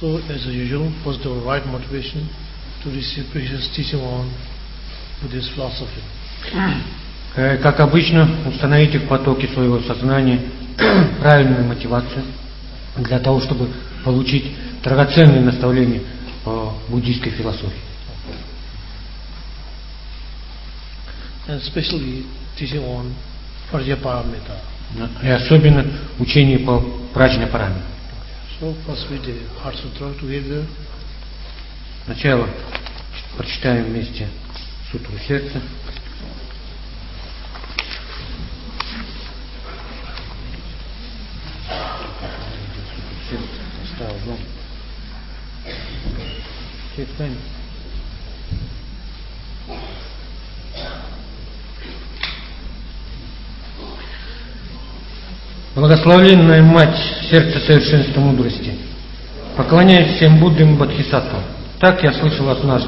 So, as usual, was the right motivation to receive precious teaching on Buddhist philosophy. Как обычно, установите в потоке своего сознания правильную мотивацию для того, чтобы получить драгоценные наставления по буддийской философии. And especially teaching on Prajnaparamita. И особенно учение по Праджняпараме. So, first read the Heart Sutra together. Сначала прочитаем вместе Сутру сердца. Благословенная Мать, сердце совершенства мудрости, поклоняюсь всем Буддам и Бодхисаттвам. Так я слышал однажды.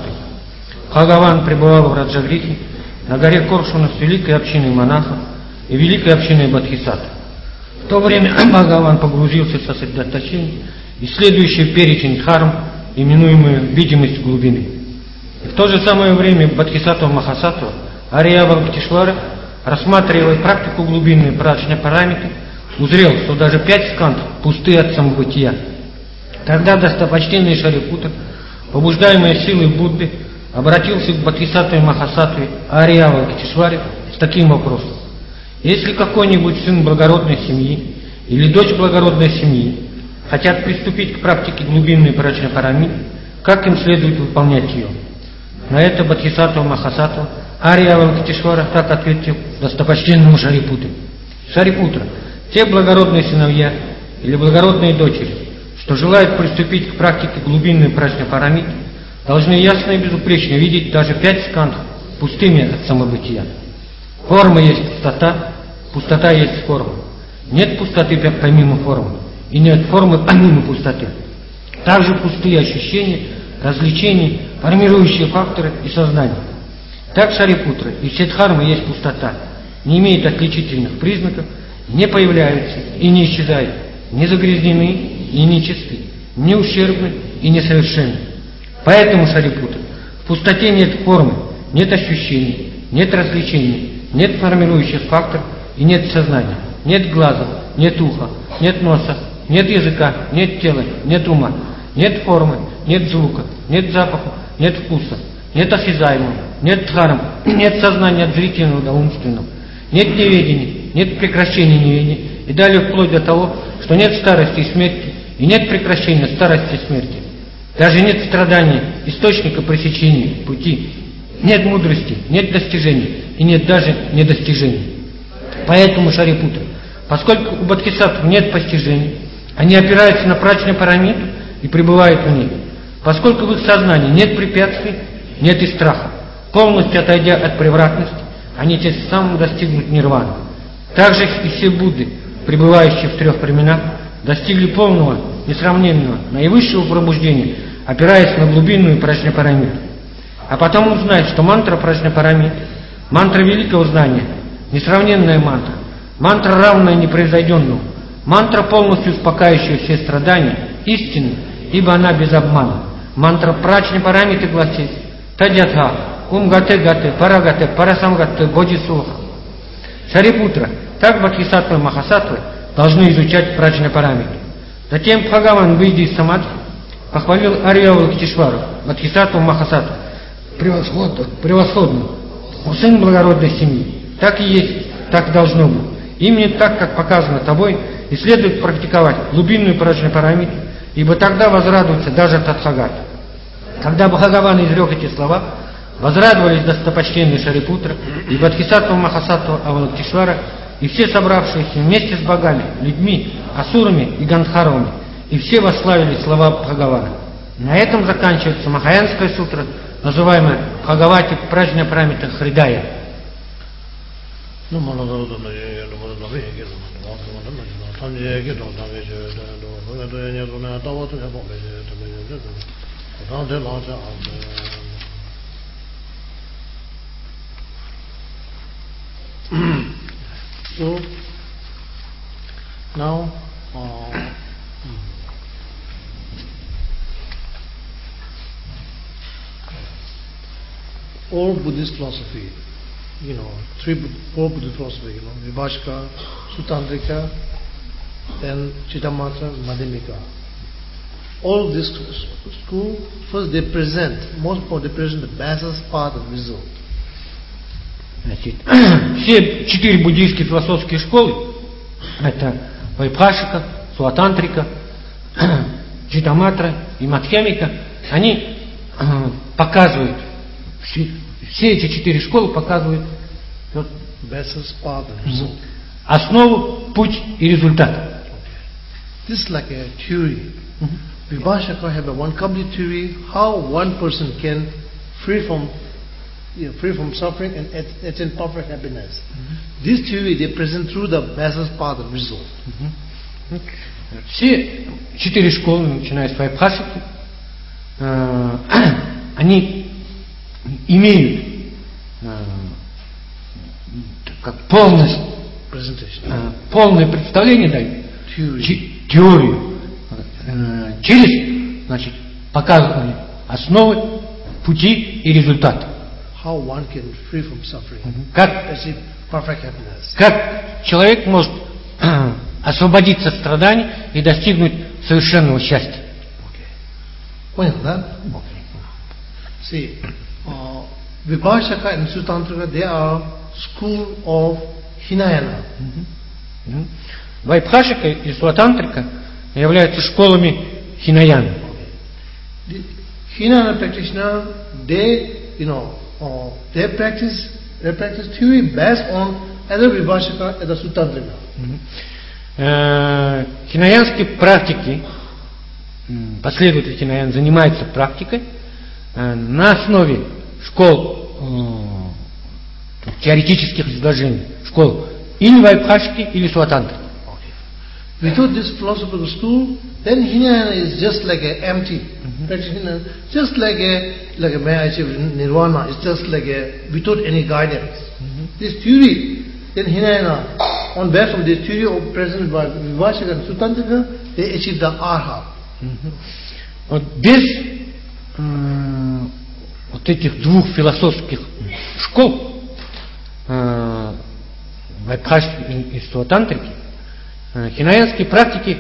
Бхагаван пребывал в Раджагрихе на горе Коршуна с великой общиной монахов и великой общиной бодхисаттв. В то время Бхагаван погрузился в сосредоточение, исследующий перечень дхарм, именуемую видимость глубины. И в то же самое время Бодхисаттва Махасаттва Арьявалокитешвара, рассматривая практику глубинной Праджняпарамиты, узрел, что даже 5 сканд пусты от самобытия. Тогда достопочтенный Шарипутра, побуждаемый силой Будды, обратился к Бодхисаттве Махасаттве Арьявалокитешваре с таким вопросом: если какой-нибудь сын благородной семьи или дочь благородной семьи хотят приступить к практике глубинной Праджняпарамиты, как им следует выполнять ее? На это Бодхисаттва Махасаттва Арьявалокитешвара так ответил достопочтенному Шарипутре: Шарипутра, те благородные сыновья или благородные дочери, что желают приступить к практике глубинной Праджняпарамиты, должны ясно и безупречно видеть даже 5 сканд пустыми от самобытия. Форма есть пустота, пустота есть форма. Нет пустоты помимо формы, и нет формы помимо пустоты. Также пустые ощущения, развлечения, формирующие факторы и сознание. Так Шарипутра и все дхармы есть пустота, не имеют отличительных признаков, не появляются и не исчезают, не загрязнены и не чисты, не ущербны и несовершенны. Поэтому, Шарипутра, в пустоте нет формы, нет ощущений, нет развлечений, нет формирующих факторов и нет сознания, нет глаза, нет уха, нет носа, нет языка, нет тела, нет ума, нет формы, нет звука, нет запаха, нет вкуса, нет осязаемого, нет дхарм, нет сознания от зрительного до умственного, нет неведения, нет прекращения неведения, и далее вплоть до того, что нет старости и смерти, и нет прекращения старости и смерти. Даже нет страдания, источника пресечения пути, нет мудрости, нет достижений, и нет даже недостижений. Поэтому, Шарипутра, поскольку у бодхисаттв нет постижений, они опираются на Праджняпарамиту и пребывают в ней. Поскольку в их сознании нет препятствий, нет и страха, полностью отойдя от превратности, они тем самым достигнут нирваны. Также и все Будды, пребывающие в 3 племенах, достигли полного, несравненного, наивысшего пробуждения, опираясь на глубинную Праджняпарамиту. А потом узнать, что мантра Праджняпарамиты, мантра великого знания, несравненная мантра, мантра, равная непревзойденному, мантра, полностью успокаивающая все страдания, истинна, ибо она без обмана. Мантра Праджняпарамиты гласит: Тадьятха, Умгате Гате, Парагате, Парасамгате, Боджисуха. Шарипутра, так Бодхисаттвы Махасаттвы должны изучать Праджняпарамиту. Затем Бхагаван, выйдя из самадхи, похвалил Арьявалокитешвару, Бодхисаттву Махасаттву: превосходно, сын благородной семьи. Так и есть, так должно быть. Именно так, как показано тобой, и следует практиковать глубинную Праджняпарамиту, ибо тогда возрадуется даже Тадхагата. Когда Бхагаван изрек эти слова, возрадовались достопочтенный Шарипутра и Бодхисаттва Махасаттва Авалокитешвара, и все собравшиеся вместе с богами, людьми, асурами и гандхарвами, и все восславили слова Бхагавана. На этом заканчивается Махаянская сутра, называемая Бхагавати Праджняпарамита Хридая. So, now all Buddhist philosophy, four Buddhist philosophy, Vibhashika, Sutantrika, then Chittamatra, Madhyamika. All of this school, first they present the basis, path and result. Значит, все 4 буддийские философские школы, это Вайбхашика, Суатантрика, Читтаматра и Мадхьямика, они показывают, все эти 4 школы показывают основу, путь и результат. This is like a theory. Vibhashika have one complete theory how one person can free from suffering and attain perfect happiness. This theory they present through the basis, path and result. Все 4 школы, начиная с Вайбхашики, они имеют как полное представление дают, теорию, через, значит, показывали основы, пути и результаты. How one can free from suffering, achieve perfect happiness. Как человек может освободиться от страданий и достигнуть совершенного счастья. Point that. See, Vibhashika and Sutantrika, they are school of Hinayana. Вайбхашика и Суатантрика являются школами Хинаяны. Hinayana practitioner, they practice theory based on either Vibhashika or Sutantrika. Хинаянские практики, последователи Хинаян занимаются практикой на основе школ теоретических изложений, школ или Вайбхашики, или Суатантрики. Without this philosophical school, then Hinayana is just like an empty, just like a may I achieve nirvana. It's just like a without any guidance. This theory, then Hinayana, on basis of this theory present by Vibhashika and Sutantrika, they achieve the arhat. Вот без вот этих двух философских школ, Вайбхашики и Суатантрики, хинаянские практики,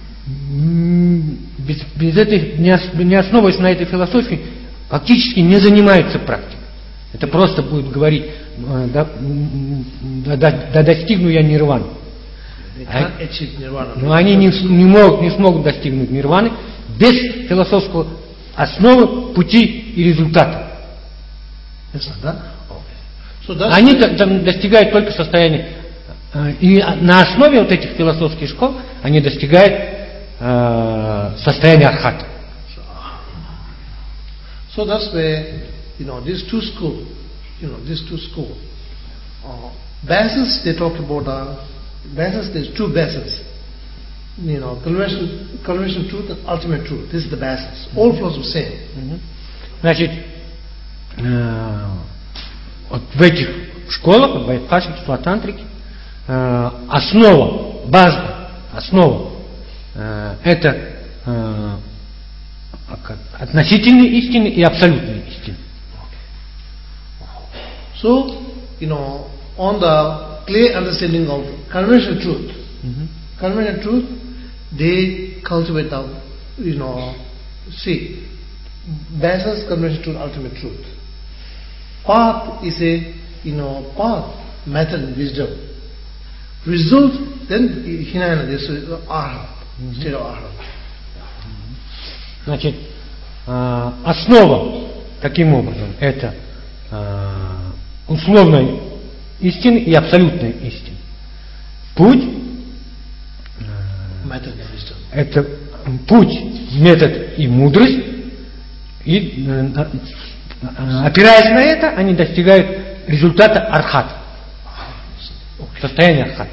без этой, не основываясь на этой философии, фактически не занимаются практикой. Это просто будет говорить, да достигну я нирваны. Но они не смогут достигнуть нирваны без философского основы, пути и результата. Они достигают только состояния. И на основе вот этих философских школ они достигают состояния архата. So that's where these two schools, basis they talk about basis. There's two bases. Conventional truth and ultimate truth. This is the basis. All philosophy same. Значит, вот в этих школах, в Вайбхашике, Суатантрике, основа, база, основа это относительные истины и абсолютные истины. So, on the clear understanding of conventional truth, they cultivate the, basis, conventional truth, ultimate truth. Path is a, path, method, and wisdom. Result, then Hinayana, this is arhat, state of arhat. Значит, основа, таким образом, это условная истина и абсолютная истина. Путь, это путь, метод и мудрость, и опираясь на это, они достигают результата архата, состояния архата.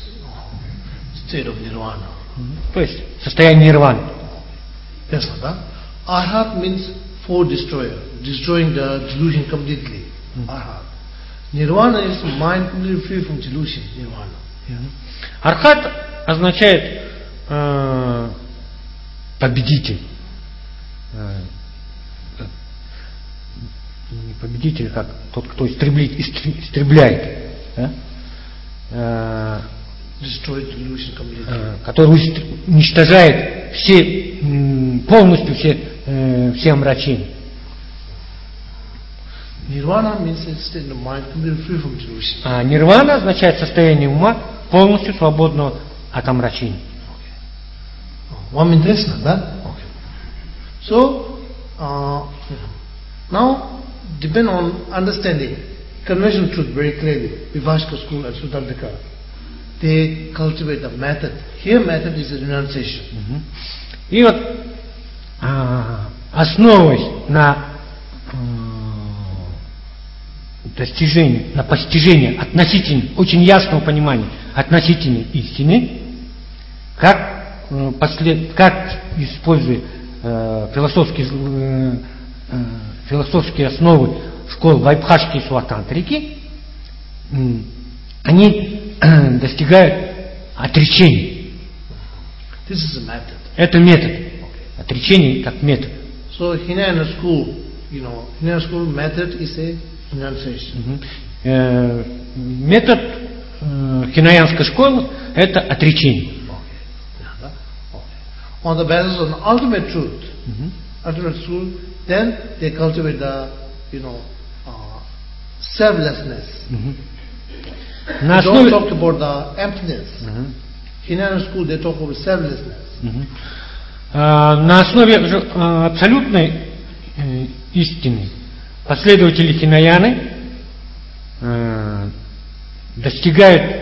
То есть состояние нирваны. Yes, Arhat means for destroyer, destroying the delusion completely. Arhat. Nirvana is mind completely free from delusion. Nirvana. Архат означает победитель. не победитель, как тот, кто истребляет, да? Destroy delusion completely. Который уничтожает полностью все омрачения. Nirvana means a state of mind completely free from delusion. А нирвана означает состояние ума, полностью свободного от омрачений. 1 minute less, да? Okay. So, now, depend on understanding conventional truth very clearly. Vivashka school and Sudantika, they cultivate the method. Here method is a renunciation. И вот основываясь на постижении относительно, очень ясного понимания относительной истины, как используя философские основы школ Вайбхашки и Сватантрики, они достигают отречения. This is a method. Это метод. Отречение как метод. So Hinayana school, Hinayana school method is a renunciation. Метод хинаянской школы – это отречение. On the basis of the ultimate truth, then they cultivate the, selflessness. They don't talk about the emptiness. Hinayana school, they talk about selflessness. На основе абсолютной истины последователи Хинаяны достигают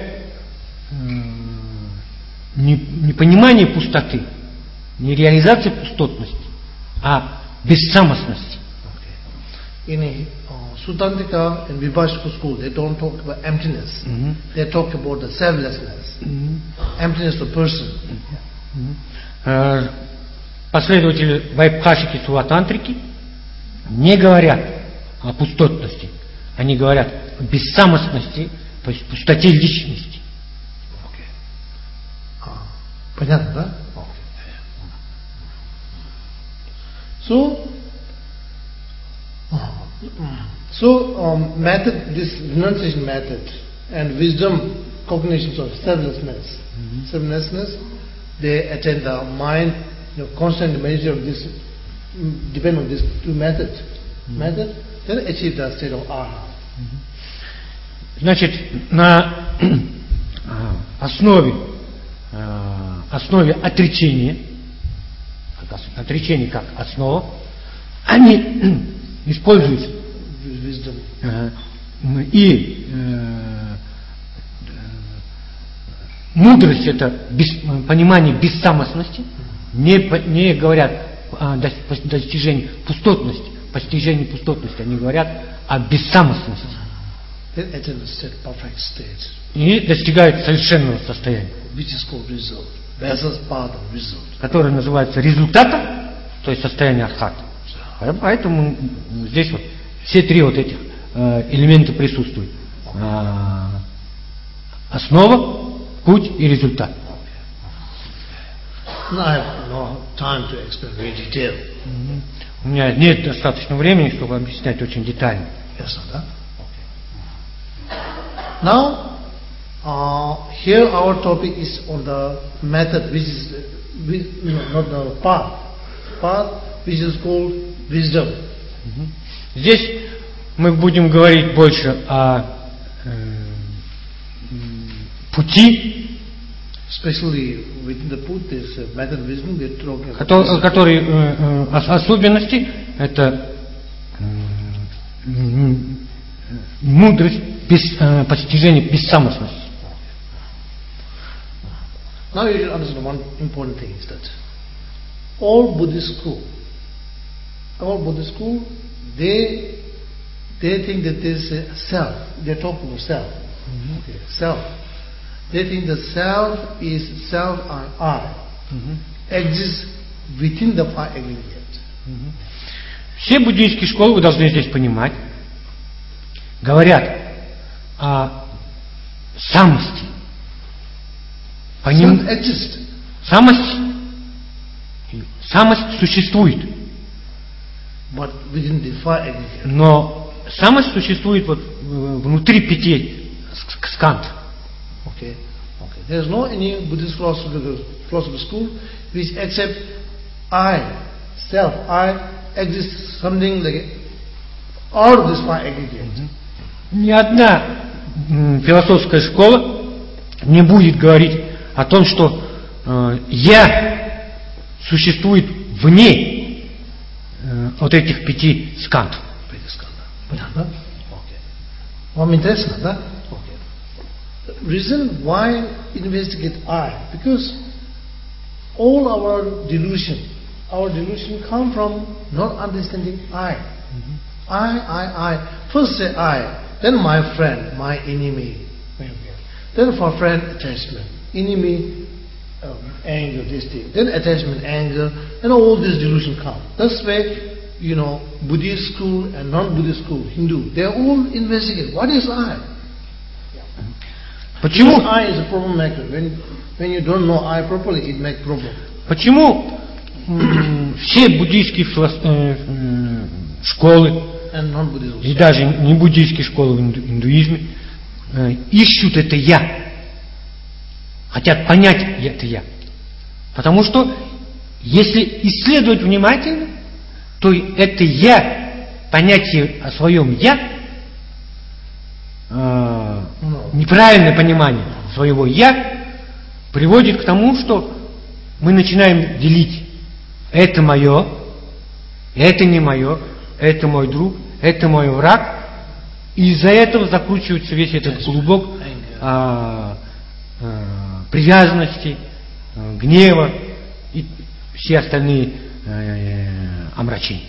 не понимания пустоты, не реализации пустотности, а бессамостности. In Sutantika and Vibhashika school, they don't talk about emptiness. They talk about the selflessness, emptiness of person. Последователи Вайбхашики и Суватантрики не говорят о пустотности, они говорят о бессамостности, то есть пустоте личности. Понятно, да? Method, this renunciation method and wisdom, cognitions of selflessness, they attain the mind, constant measure of this, depend on these two methods. Then achieve the state of arhat. Значит, на основе отречения как основа, они используют и мудрость, это понимание бессамостности, не говорят о достижении пустотности, они говорят о бессамостности. И достигают совершенного состояния, которое называется результатом, то есть состояние архата. Поэтому здесь вот все три вот этих элемента присутствуют. Основа, путь и результат. У меня нет достаточно времени, чтобы объяснять очень детально. Now, here our topic is on the method, which is not the path, which is called wisdom. Здесь мы будем говорить больше о пути, especially within the put, this method of wisdom, we are talking about который особенности это мудрость постижения бессамостности. Now you should understand one important thing is that all Buddhist school, they think that there is a self. They talk about self. Self. They think the self is self and I exists within the five aggregate. Все буддийские школы, вы должны здесь понимать, говорят о самости. Самость существует. but within the five aggregates. Но самость существует вот внутри 5 сканд. Okay. There is no any Buddhist philosophical school which accept I, self, I exists something like all of these five aggregates. Ни одна философская школа не будет говорить о том, что я существует вне вот этих 5 сканд. Понятно? Okay. Вам интересно, да? Okay. Reason why investigate I? Because all our delusion come from not understanding I. I. First say I, then my friend, my enemy. Then for friend, attachment. Enemy, anger, this thing. Then attachment, anger, and all this delusion come. That's why, Buddhist school and non-Buddhist school, Hindu, they all investigate. What is I? Почему? Because I is a problem maker. When you don't know I properly, it makes problem. Почему все буддийские школы и даже не буддийские школы в индуизме ищут это «я», хотят понять это «я»? Потому что если исследовать внимательно, то это «я», понятие о своем «я», неправильное понимание своего «я» приводит к тому, что мы начинаем делить: это мое, это не мое, это мой друг, это мой враг. И из-за этого закручивается весь этот клубок привязанности, гнева и все остальные омрачения.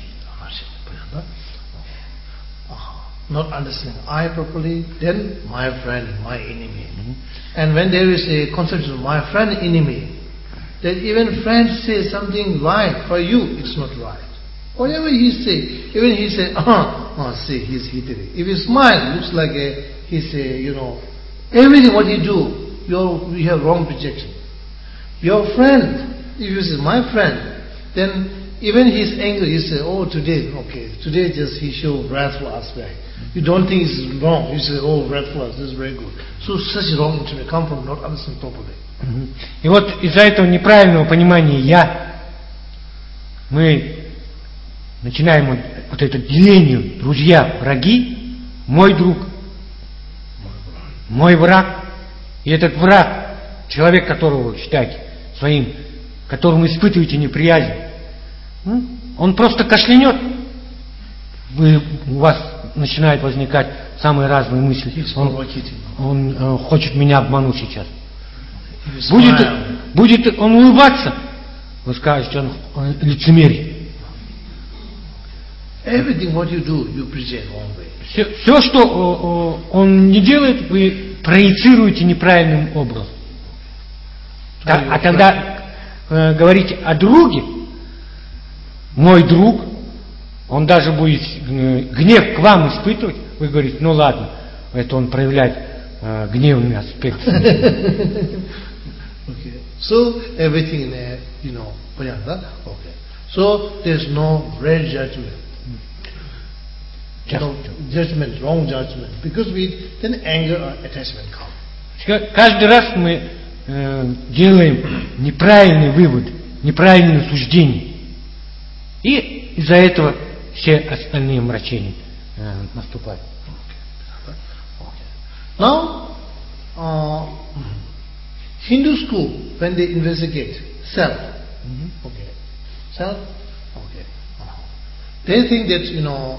Not understanding I properly, then my friend, my enemy. And when there is a conception of my friend, enemy, that even friends say something right for you, it's not right. Whatever he say, even he say, see, he's hitting. If he smile, looks like he say, everything what you do, you have wrong projection. Your friend, if you say my friend, then even his anger, you say, today just he show wrathful aspect. You don't think it's wrong. You say, wrathful, this is very good. So such wrong intuition come from not understanding properly. И вот из-за этого неправильного понимания «я» мы начинаем вот это деление: друзья, враги, мой друг, мой враг. И этот враг, человек, которого вы считаете своим, которому испытываете неприязнь, он просто кашлянет, у вас начинают возникать самые разные мысли. Он хочет меня обмануть сейчас. Будет он улыбаться, вы скажете, он лицемерие. Все, что он не делает, вы проецируете неправильным образом. А когда говорите о друге, мой друг, он даже будет гнев к вам испытывать, вы говорите, ну ладно, это он проявляет гневный аспект. Okay. So everything in there, понятно? Okay. So there's no real judgment. Judgment, wrong judgment. Because then anger or attachment come. Каждый раз мы делаем неправильный вывод, неправильное суждение. И из-за этого все остальные мрачения наступают. Now, Hindu school, when they investigate self, they think that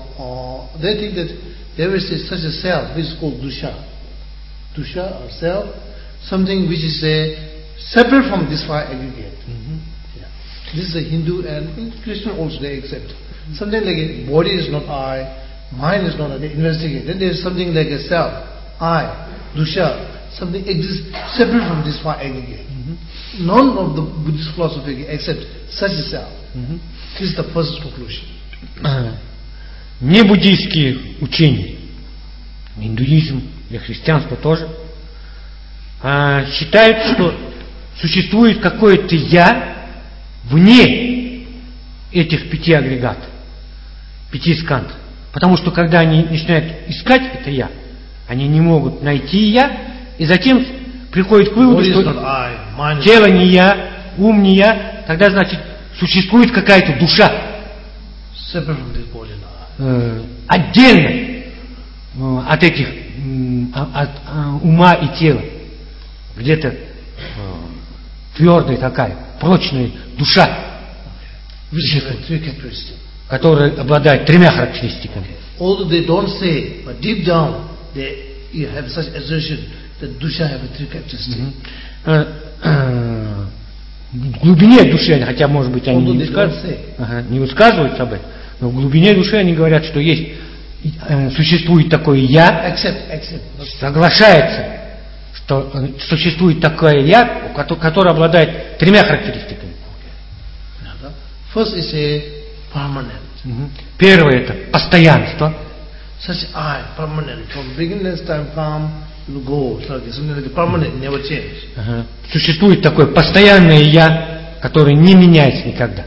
there is such a self which is called dusha. Dusha or self, something which is separate from this five aggregate. This is a Hindu and in Christian also they accept. Something like a body is not I, mind is not I, they investigate. Then there is something like a self, I, dusha, something exists separate from this five aggregate. None of the Buddhist philosophy accept such a self. This is the first conclusion. Не буддийские учения, индуизм и христианство тоже, считают, что существует какое-то «я» вне этих 5 агрегатов. 5 сканд. Потому что когда они начинают искать это я, они не могут найти я, и затем приходят к выводу, Body is что not I, mind is тело не я, ум не я, тогда значит существует какая-то душа separate from this body and I. отдельно от этих от ума и тела. Где-то твердая такая, прочная душа, которая обладает 3 характеристиками. Although they don't say, but deep down you have such assertion that dusha have 3 characteristics. В глубине души, хотя, может быть, они не высказываются об этом, но в глубине души они говорят, что есть, существует такое я, соглашается, что существует такое я, которое обладает 3 характеристиками. First is a permanent. Первое это постоянство. Such I, permanent, from beginner's time come, will go, something like permanent, never change. Существует такое постоянное я, которое не меняется никогда.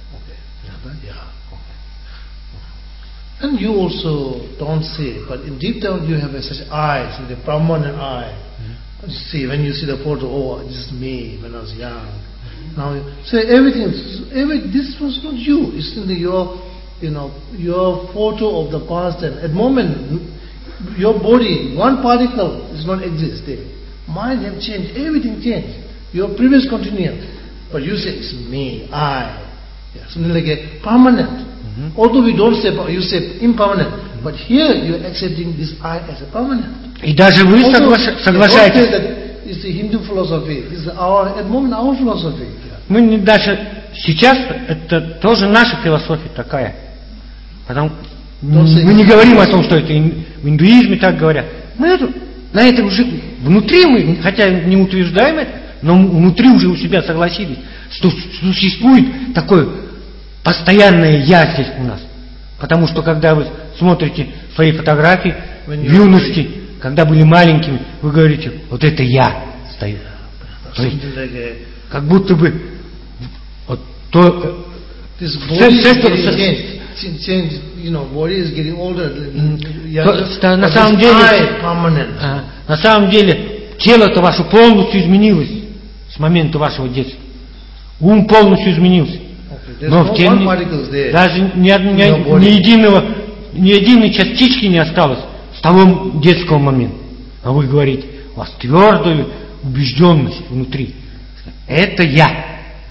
And you also don't say, but in deep down you have such I, such a permanent I. You see, when you see the photo, oh, this is me when I was young. Now, so this was not you. It's in your photo of the past, and at the moment, your body, one particle is not existing. Mind have changed, everything changed. Your previous continues, but you say it's me, I. Yeah, something like a permanent. Although we don't say, you say impermanent, but here you are accepting this I as a permanent. И даже вы соглашаетесь. It's the Hindu philosophy. It's at the moment our philosophy. Мы даже сейчас это тоже наша философия такая. Потому мы не говорим о том, что это в индуизме так говорят. Мы на это уже внутри мы, хотя не утверждаем это, но внутри уже у себя согласились, что существует такое постоянное я здесь у нас. Потому что когда вы смотрите свои фотографии в юности, когда были маленькими, вы говорите, вот это я стою. То есть, как будто бы вот то на самом деле тело-то ваше полностью изменилось с момента вашего детства. Ум полностью изменился. Но в тем даже ни единой частички не осталось с того детского момента. А вы говорите, у вас твердая убежденность внутри. Это я.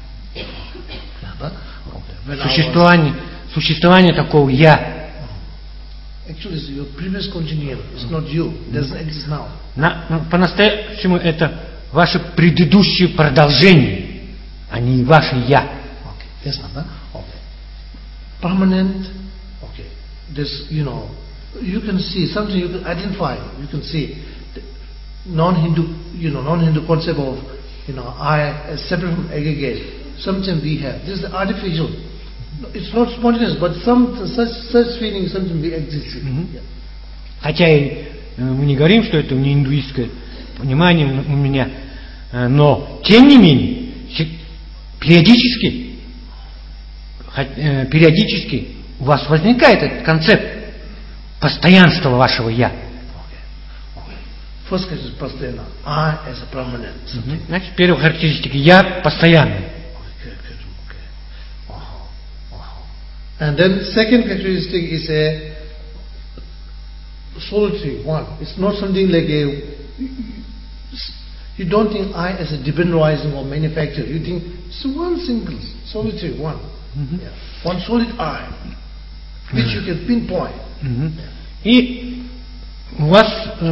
Существование такого я. По-настоящему это ваше предыдущее продолжение, а не ваше я. Permanent. Okay. This, you can see something. You can identify. You can see the non-Hindu concept of I as separate from aggregate. Something we have. This is artificial. It's not spontaneous, but such feeling something we exist. Хотя мы не говорим, что это не индуистское понимание у меня, но тем не менее периодически у вас возникает этот концепт постоянства вашего я. First is постоянно. I as a permanent. Значит, первая характеристика я постоянный. And then second characteristic is a solitary one. It's not something like you don't think I as a dependent rising or manufacturer. You think it's one single, solitary one. Yeah. One solid I, which you can pinpoint. И у вас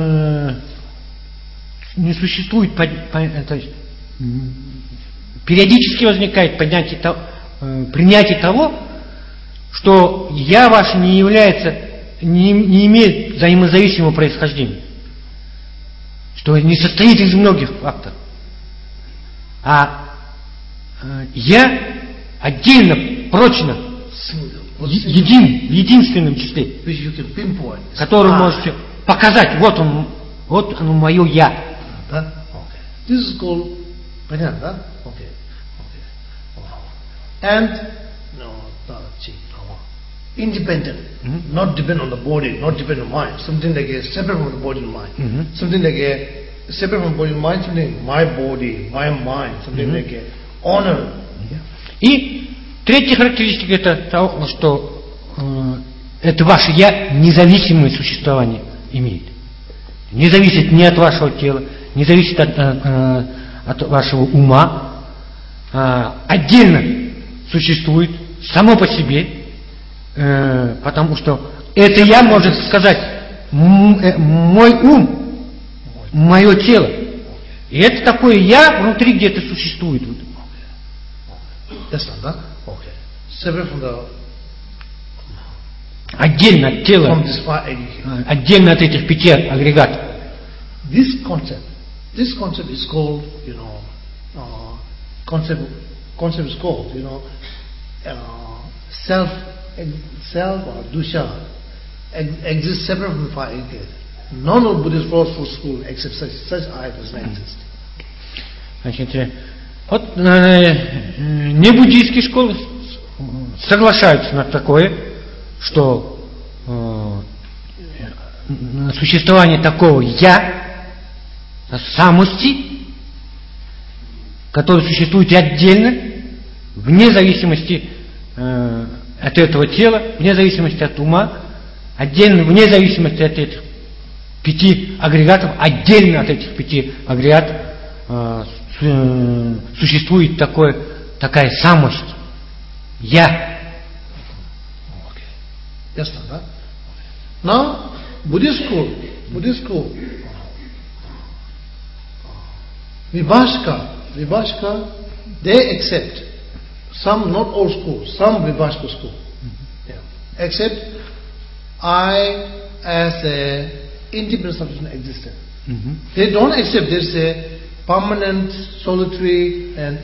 не существует, то есть периодически возникает принятие того, что я ваш не является, не имеет взаимозависимого происхождения, что не состоит из многих факторов, а я отдельно, прочно, в единственном числе, который можете показать, вот оно мое я. This is called Panyana. Okay. And independent, not depend on the body, not depend on mind. Something like a separate from the body and mind. Something like a separate from body and mind, something my body, my mind, something like a honor. И третья характеристика это то, что это ваше «я» независимое существование имеет. Не зависит ни от вашего тела, не зависит от вашего ума, отдельно существует само по себе, потому что это «я» может сказать мой ум, мое тело. И это такое «я» внутри где-то существует. That's not that? Okay. Separate from the... Отдельно от тела, From this fire aggregate. отдельно от этих 5 агрегатов. This concept is called, concept is called, self or dusha exists separate from the fire aggregate. None of Buddhist philosophy school except such I does not exist. Значит, вот небуддийские школы соглашаются на такое, что существование такого «я», самости, который существует отдельно, вне зависимости от этого тела, вне зависимости от ума, отдельно, вне зависимости от этих 5 агрегатов, отдельно от этих 5 агрегатов существует такая самость, «я». Yes, no, now, Buddhist school, Vibhashka, they accept, some, not all schools, some Vibhashka school, accept I as a independent substance existence. They don't accept there's a permanent, solitary, and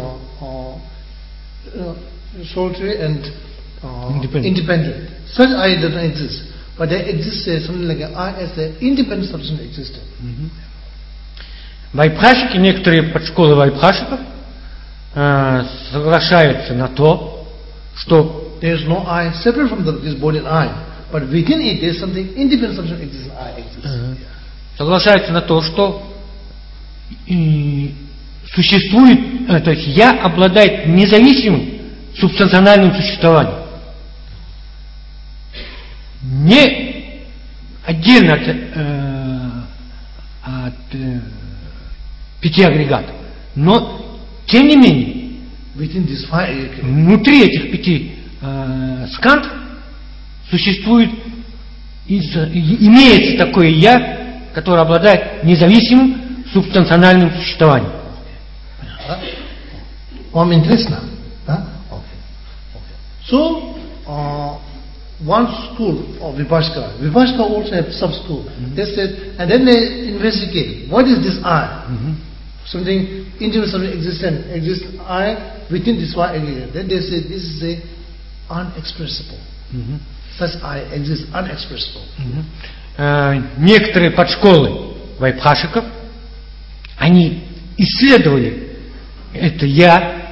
solitary and independent. Such I does not exist, but there exists something like I as an independent substance existence. Вайбхашики, некоторые подшколы вайбхашиков соглашаются на то, что there is no I separate from this body and I, but within it there is something independent substance exists. I exists. Соглашаются на то, что существует, то есть «я» обладает независимым субстанциональным существованием. Не отдельно от 5 агрегатов, но тем не менее внутри этих 5 скандов существует, имеется такое «я», которое обладает независимым субстанциональным существованием. Вам интересно? Да? So, one school of Vibhashka also have sub-school. They said, and then they investigate, what is this I? Something, independent something exists I within this I aggregate. Then they say, this is a unexpressible. Such I exists unexpressible. Некоторые подшколы вайбхашиков, они исследовали это «я»,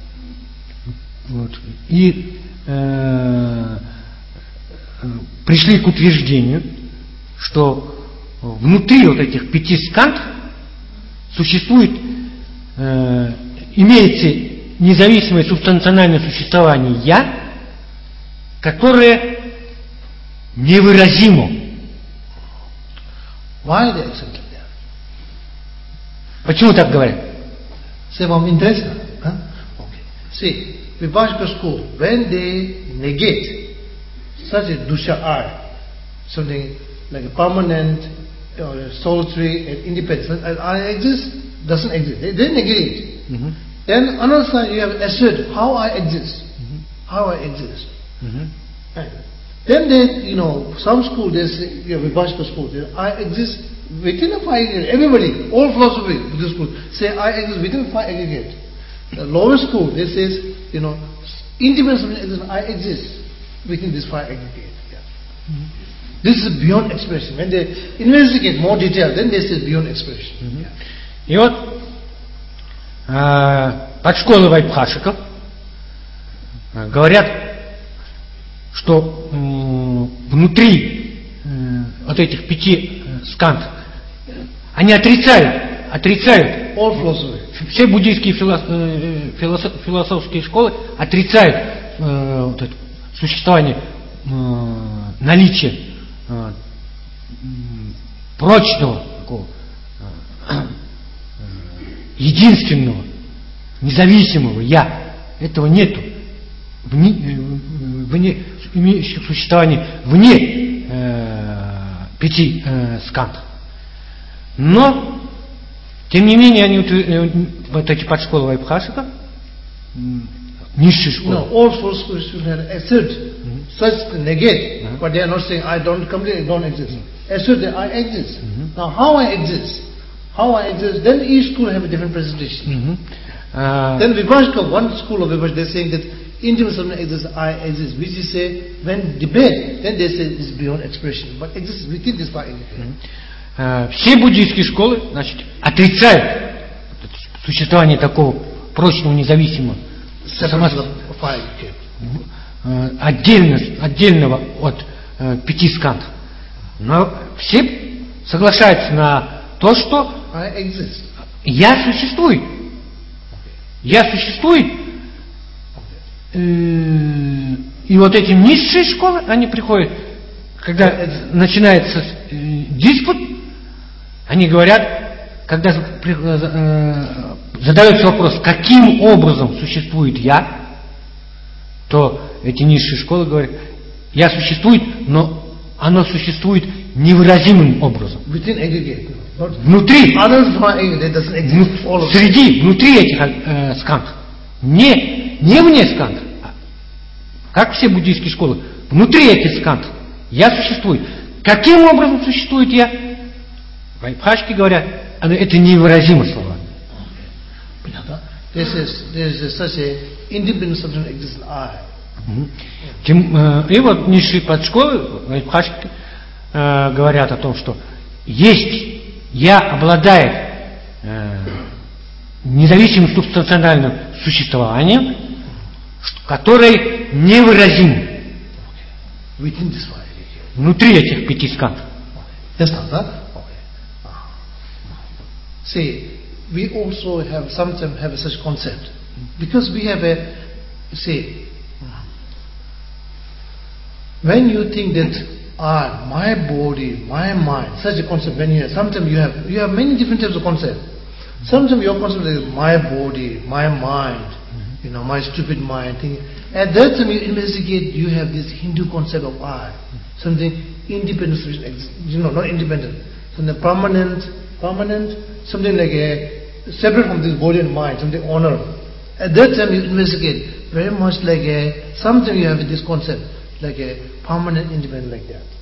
и пришли к утверждению, что внутри вот этих 5 скандов существует, имеется независимое субстанциональное существование «я», которое невыразимо. Why they accept that? Почему так говорят? Say, вам интересно? Okay. See, Vibhashka school, when they negate such a dusha I, something like a permanent, solitary and independent, I exist, doesn't exist. They negate it. Then another side you have assert how I exist. How I exist. Then they, some school they say, Vibhashka school, I exist within a fire aggregate. Everybody, all philosophy, Buddhist school, say I exist within a fire aggregate. The lower school, they say, independent existence, I exist within this fire aggregate. This is beyond expression. When they investigate more detail, then they say beyond expression. И вот подшколы вайбхашиков говорят, что внутри вот этих 5 сканд они отрицают all philosophy. все буддийские философские школы отрицают вот это существование наличия прочного такого единственного независимого я. Этого нету. Вне существования вне 5 сканд. Но тем не менее они вот эти подшколы Вайбхашика, низшие школы. No, all philosophy students accept such negate, but they are not saying I don't completely don't exist. Accept that I exist. Now how I exist? Then each school have a different presentation. Then Vibhashika, one school of Vibhashika, they are saying that intimate substance exists, I exist, which is say when debate, then they say it's beyond expression, but exists within this part. Все буддийские школы, значит, отрицают существование такого прочного независимого отдельного от 5 сканд. Но все соглашаются на то, что я существует. Я существует. И вот эти низшие школы, они приходят, когда начинается диспут, они говорят, когда задается вопрос, каким образом существует я, то эти низшие школы говорят, я существует, но оно существует невыразимым образом. Внутри, внутри этих сканд. Не вне сканд. Как все буддийские школы. Внутри этих сканд. Я существую. Каким образом существует я? Вайбхашки говорят, это невыразимо слова. И вот низшие подшколы Вайбхашки говорят о том, что есть я обладает независимым субстанциональным существованием, которое невыразимо внутри этих 5 сканд. See, we also sometimes have such concept because we have when you think that my body, my mind, such a concept. When you have, sometimes you have many different types of concepts. Sometimes your concept is my body, my mind, my stupid mind. At that time you investigate, you have this Hindu concept of I, something independent, not independent, something permanent, something like a separate from this body and mind, something honor. At that time you investigate very much like sometimes you have this concept like a permanent, independent like that.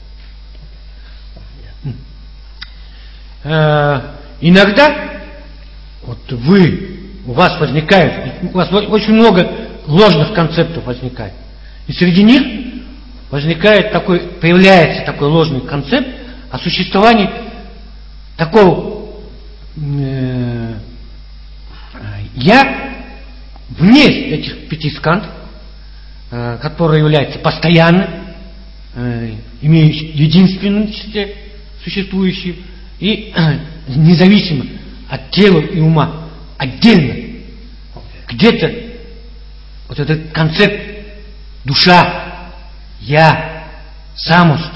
Иногда вот у вас очень много ложных концептов возникает. И среди них появляется такой ложный концепт о существовании такого я вне этих 5 сканд, который является постоянным, имеющим единственность существующим и независимым от тела и ума, отдельно. Где-то вот этот концепт душа, я, самость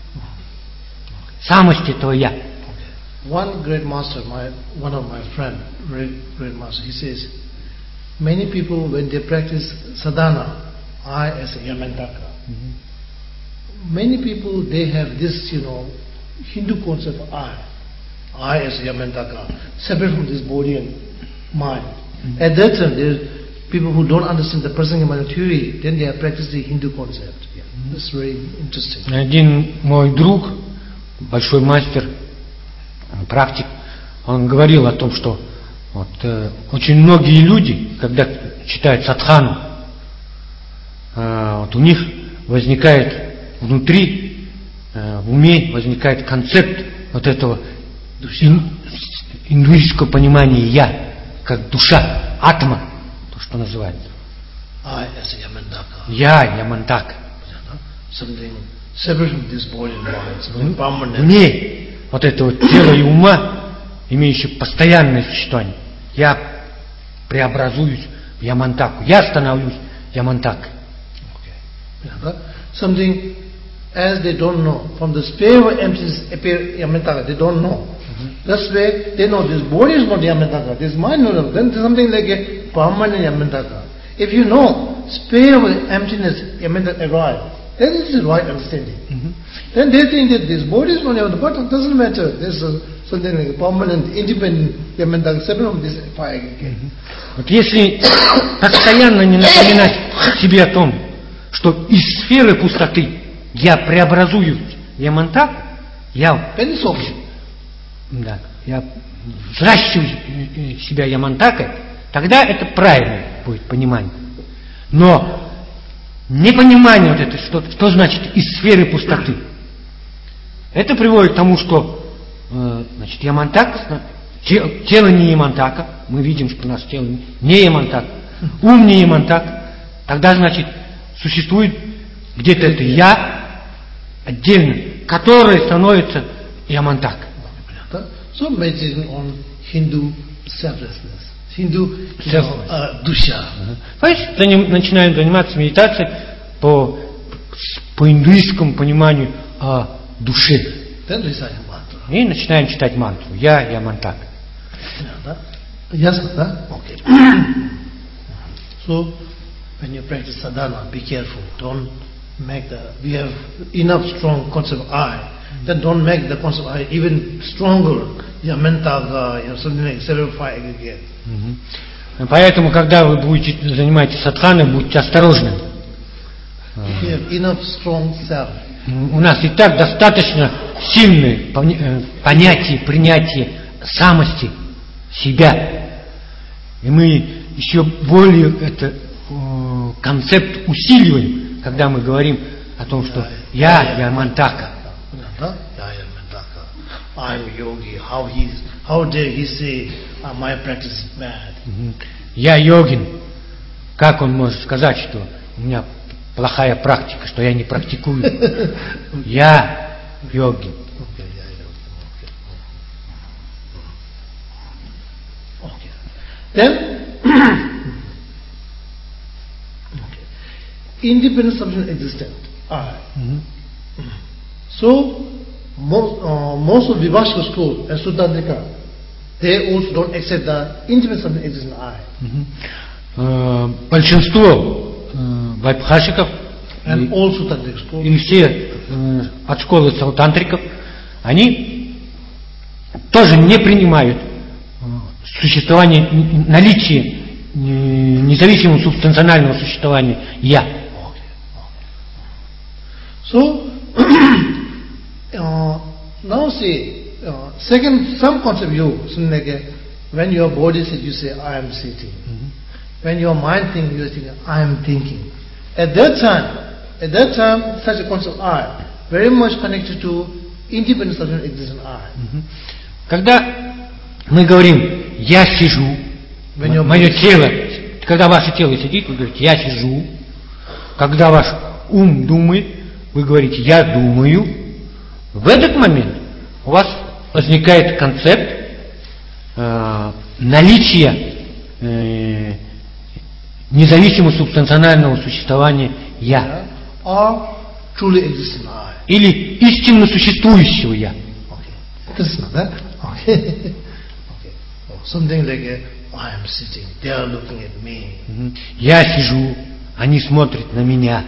этого я. One great master, one of my friend, great master, he says, many people when they practice sadhana, I as a Yamantaka. Many people they have this, Hindu concept of I as a Yamantaka, separate from this body and mind. At that time, there are people who don't understand the Prasangimana theory, then they are practicing Hindu concept. That's very interesting. Один мой друг, большой мастер, практик, он говорил о том, что очень многие люди, когда читают садхану, у них возникает внутри, в уме возникает концепт вот этого индуистского понимания я, как душа, атма, то, что называется. Я, Ямантака. something separate from this body and mind, something permanent. Вне вот этого тела и ума, имеющего постоянное существование, я преобразуюсь в Ямантаку. Я становлюсь Ямантакой. Something as they don't know. From the sphere of emptiness appear Yamantaka, they don't know. That's why they know this body is not Yamantaka, this mind is not. Then something like a permanent Yamantaka. If you know sphere of emptiness Yamantaka arrive, then it is the right understanding. Then they think that this body is not Yamantaka, but it doesn't matter. There's something like a permanent, independent Yamantaka, separate from this fire again. Вот если постоянно не напоминать себе о том, что из сферы пустоты я преобразуюсь в Ямантак, я взращиваю себя Ямантакой, тогда это правильное будет понимание. Но непонимание вот это, что значит из сферы пустоты, это приводит к тому, что значит, Ямантак, тело не Ямантака, мы видим, что наше тело не Ямантак, ум не Ямантак, тогда, значит, существует где-то это я отдельно, которое становится Ямантак. So meditating on Hindu selflessness, Hindu dusha. То есть начинаем заниматься медитацией по индуистскому пониманию о душе. И начинаем читать мантру. Я Ямантак. Ясно, да? Okay. So when you practice sadhana, be careful. Don't make we have enough strong concept of I. Then don't make the concept of I even stronger. Yamantaka, something like 7-5 aggregate. Поэтому, когда вы будете занимаетесь садханой, будьте осторожны. We have enough strong self. У нас и так достаточно сильное понятие, принятие самости, себя. И мы еще более это концепт усиливаем, когда мы говорим о том, что я Ямантака. I'm yogi. How dare he say my practice is bad? Я йогин. Как он может сказать, что у меня плохая практика, что я не практикую? Я йогин. Then, independent substance existent. I. So, most of Vivasika school and Suddhantika, they also don't accept the independent substance existent I. Большинство вайбхашиков и все от школы саутантриков, они тоже не принимают существование, наличие независимого субстанционального существования «я». So, now see, second, some concept something like when your body sits, you say, I am sitting. When your mind thinks, you are thinking, I am thinking. At that time, such a concept I, very much connected to independent substance existent I. Когда мы говорим «я сижу», мое тело, когда ваше тело сидит, вы говорите «я сижу». Когда ваш ум думает, вы говорите «я думаю». В этот момент у вас возникает концепт наличия независимого субстанционального существования «я». Или истинно существующего «я». Something like I am sitting, they are looking at me. Я сижу, они смотрят на меня.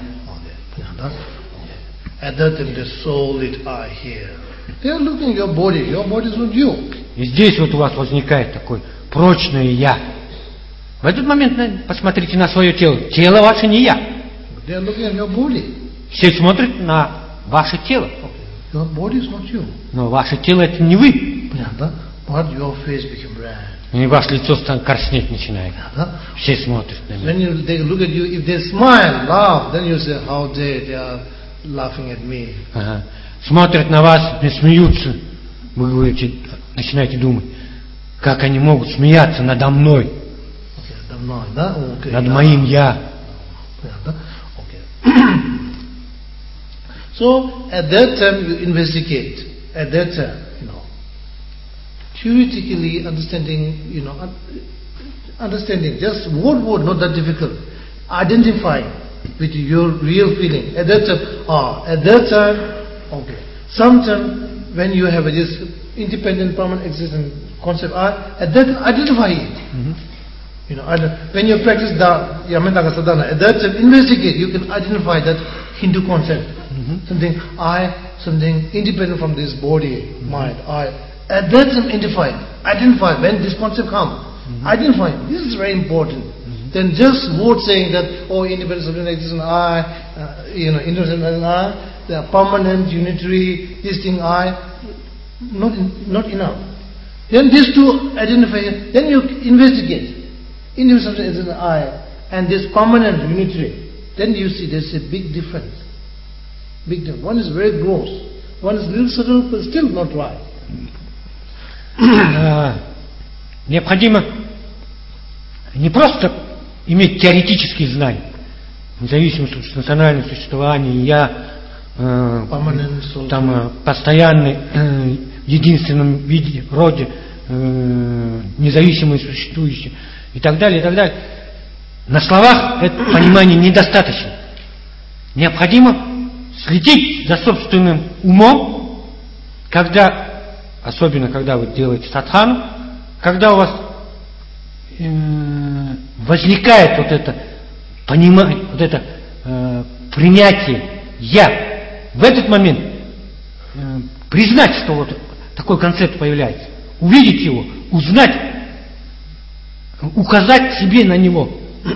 At that time the soul it I here. They are looking at your body is not you. И здесь вот у вас возникает такое прочное «я». В этот момент посмотрите на свое тело. Тело ваше не «я». They are looking at your body. Все смотрят на ваше тело. Your body is not you. Но ваше тело это не вы. But your face became red. И ваше лицо краснеть начинает. Все смотрят на меня. When they look at you, if they smile, laugh, then you say, how they are laughing at me. Смотрят на вас, не смеются. Вы говорите, начинаете думать, как они могут смеяться надо мной. Над моим «я». So at that time you investigate. At that time, theoretically understanding, understanding, just word, not that difficult. Identify with your real feeling. At that time, okay. Sometimes when you have this independent permanent existence concept, at that time identify it. When you practice the Yamataka Sadhana, at that time investigate, you can identify that Hindu concept. Something independent from this body, mind, at that time identify when this concept comes. Identify, this is very important. Then just word saying that, independent subject existence, independent they are permanent, unitary, this thing not enough. Then these two identify, then you investigate. Independent subject existence and this permanent, unitary. Then you see there's a big difference. One is very gross, one is little subtle, but still not right. Необходимо не просто иметь теоретические знания, независимость от национального существования, я постоянный в единственном виде, роде, независимый существующий и так далее, и так далее. На словах это понимание недостаточно. Необходимо следить за собственным умом, особенно когда вы делаете садхану, когда у вас возникает вот это понимание, вот это принятие «я», в этот момент признать, что вот такой концепт появляется, увидеть его, узнать, указать себе на него.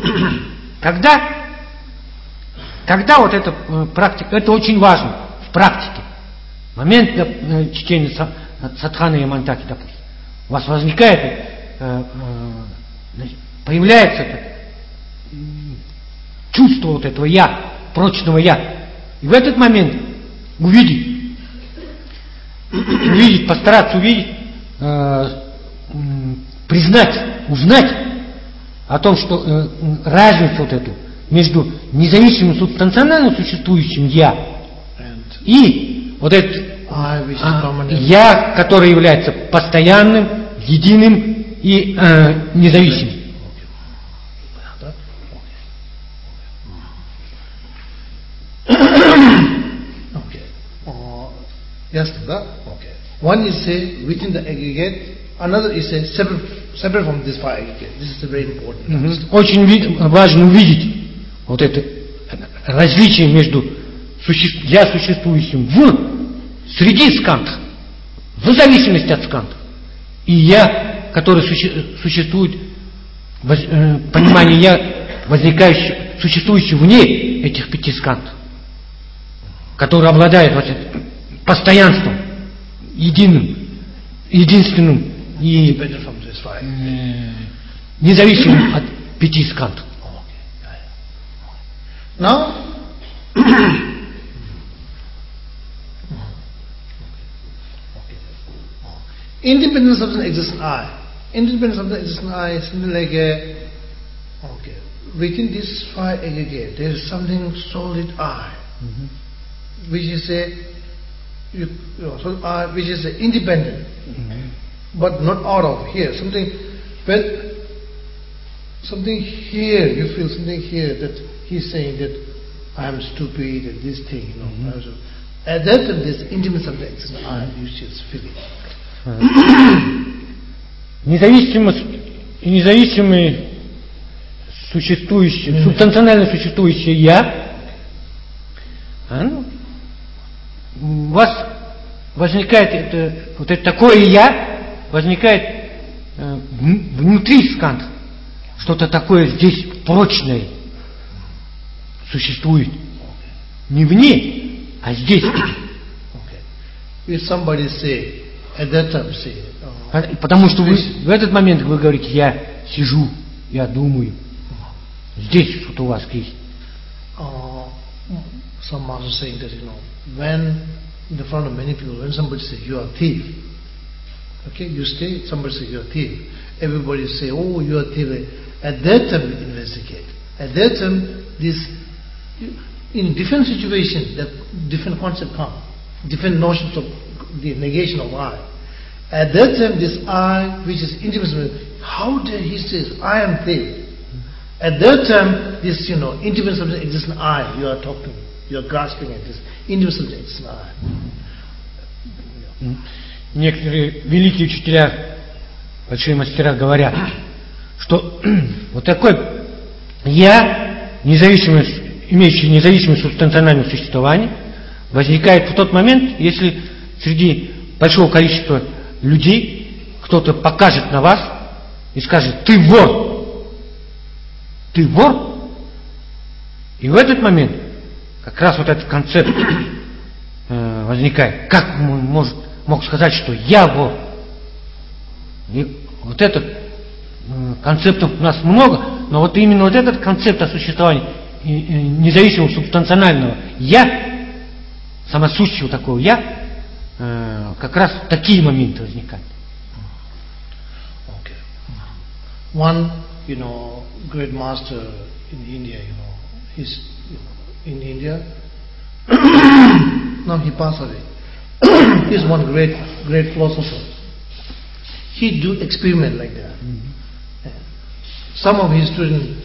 Тогда вот эта практика, это очень важно в практике. Момент чтения садханы и мантаки, допустим, у вас возникает, появляется это чувство вот этого «я», прочного «я». И в этот момент увидеть, постараться увидеть, признать, узнать о том, что разницу вот эту между независимым субстанционально существующим «я» и вот этот «я», который является постоянным, единым и независимым. Yes, okay. One is say within the aggregate, another is say separate from this fire aggregate. This is very important. Очень важно увидеть вот это различие между «я» существующим среди скандов, в зависимости от скандов, и «я», который существует, понимание «я», возникающее, существующее вне этих 5 скандов, который обладает вот этим постоянством, единственным и независимым от 5 скандов. Now, independent substance exists in I. Independent substance exists in I is something like within this 5 aggregate, there is something solid I, which is which is independent, but not out of here. Something here, you feel something here that he's saying that I am stupid and this thing, At that time, this intimate subject is I, you just feel it. Независимый существующий, субстанционально существующее «я», у вас возникает вот это такое «я», возникает внутри скандов. Что-то такое здесь прочное существует. Не вне, а здесь. If somebody say, at that time say, потому что вы в этот момент вы говорите, я сижу, я думаю. Здесь что-то у вас есть. Some master saying that, when in the front of many people, when somebody says, you are a thief, okay, you stay, somebody says, you are a thief, everybody say, oh, you are a thief. At that time we investigate. At that time, in different situations, that different concepts come, different notions of the negation of I. At that time, this I, which is intimate, how dare he says, I am thief. At that time, this, intimate substance exists in I. You are talking, you are grasping at this. Intimate substance exists in I. Некоторые великие учителя, большие мастера говорят, что вот такой «я», имеющий независимое субстанциональное существование, возникает в тот момент, если среди большого количества людей кто-то покажет на вас и скажет: «Ты вор! Ты вор!» И в этот момент как раз вот этот концепт возникает. Как он мог сказать, что я вор? И вот этот концептов у нас много, но вот именно вот этот концепт о существовании независимого субстанционального «я», самосущего такого «я», как раз в такие моменты возникают. Okay. One, great master in India, he's in India. Now he passed away. He's one great philosopher. He do experiment like that. Some of his students,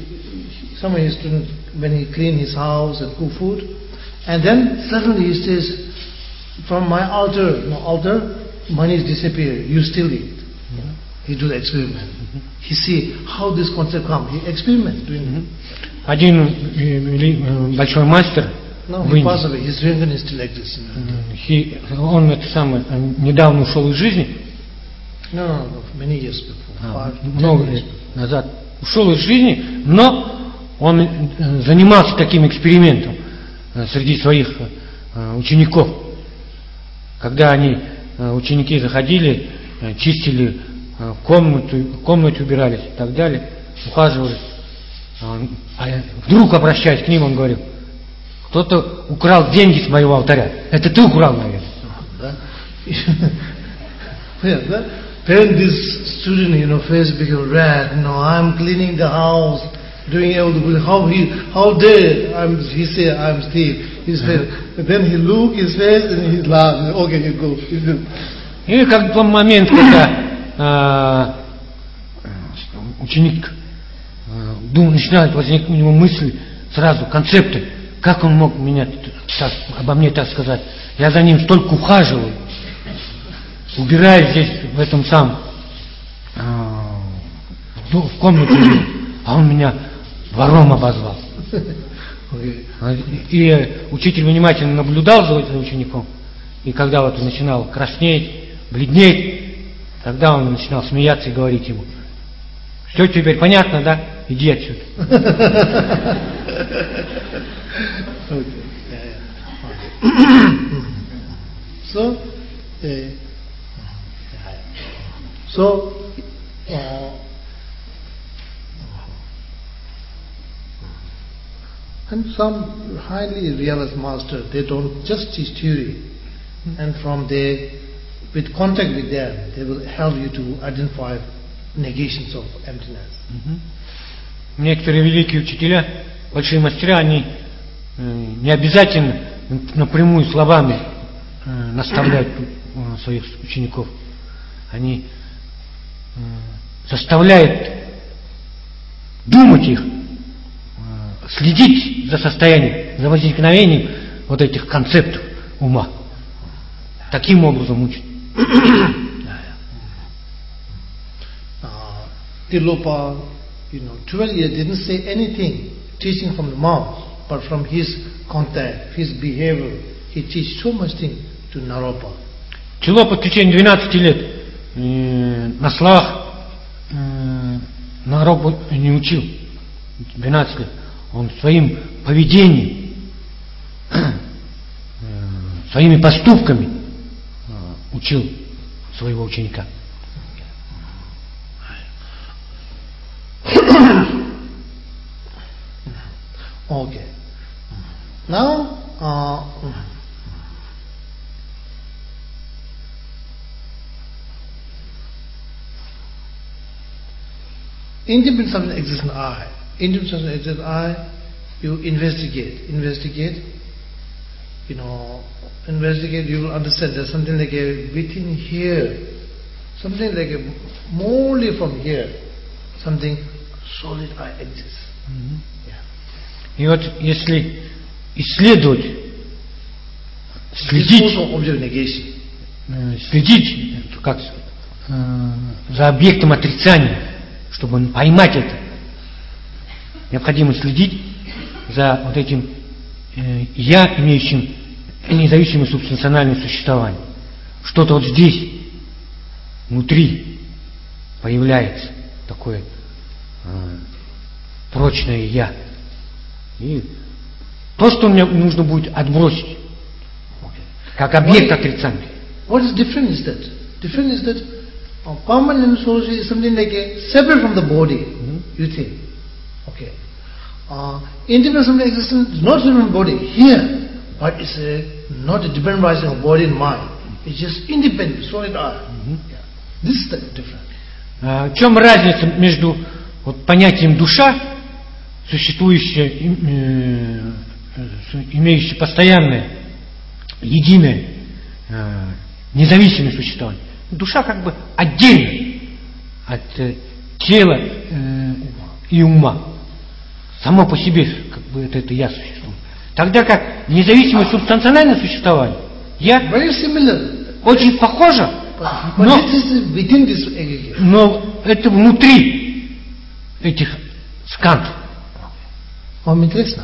when he clean his house and cook food, and then suddenly he says, from my altar, money is disappeared, you steal it. He do the experiment. He see how this concept come. He experiment doing it. Один большой мастер в he passed away. His reincarnation is still exists. Он недавно ушел из жизни. No, many years before. Много лет назад ушел из жизни, но он занимался таким экспериментом среди своих учеников. Когда ученики заходили, чистили комнату убирались и так далее, ухаживали. Вдруг, обращаясь к ним, он говорил: кто-то украл деньги с моего алтаря. Это ты украл, наверное. Then this student, face became red. I'm cleaning the house, doing all the how dare he say I'm thief. His face. Then he look his face and he laugh. Okay, you go. И как в момент, когда ученик начинает возникать у него мысли, сразу концепты, как он мог обо мне так сказать. Я за ним столько ухаживаю, убираюсь здесь, в этом самом, в комнате, а он меня вором обозвал. И учитель внимательно наблюдал за этим учеником, и когда вот он начинал краснеть, бледнеть, тогда он начинал смеяться и говорить ему: все теперь понятно, да? Иди отсюда. And some highly realized masters, they don't just teach theory, and from there, with contact with them, they will help you to identify negations of emptiness. Некоторые великие учителя, большие мастера, они не обязательно напрямую словами наставляют своих учеников. Они заставляют думать их, следить за состоянием, за возникновением вот этих концептов ума. Таким образом учат. Tilopa, 12 years didn't say anything, teaching from the mouth, but from his contact, his behavior, he teach so much thing to Naropa. Тилопа в течение 12 лет на словах Наропу не учил. 12 лет. Он своим поведением, своими поступками учил своего ученика. Okay. Now, independent substance exists in I. Independent substance exists in I. you investigate, you will understand there's something like a within here, something like a morely from here, something solid I exists. И вот если исследовать, следить как, за объектом отрицания, чтобы поймать это, необходимо следить за вот этим «я», имеющим независимое субстанциональное существование. Что-то вот здесь, внутри, появляется такое прочное «я». И то, что мне нужно будет отбросить, как объект отрицания. What is different is that? Different is that permanent soul is something like a separate from the body, you think. Okay. Independent from the existence is not different from body here, but it's not a dependent rising of body and mind. It's just independent, solid I. This is the difference. В чем разница между вот понятием душа, существующее, имеющее постоянное, единое, независимое существование? Душа как бы отдельно от тела и ума. Само по себе как бы это я существую. Тогда как независимое субстанциональное существование, я очень похоже, но это внутри этих скандов. Вам интересно?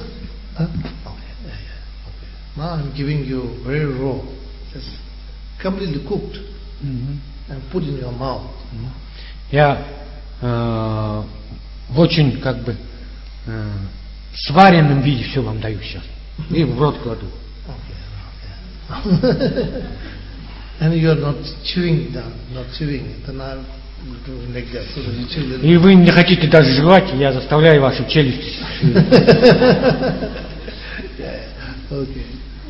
Now I'm giving you very raw, just completely cooked, and put in your mouth. Я в очень как бы сваренном виде все вам даю сейчас. И в рот кладу. And you are not chewing down, not chewing. Then I'll do like that, so that you chew little. И вы не хотите даже жевать, я заставляю ваши челюсти. Okay.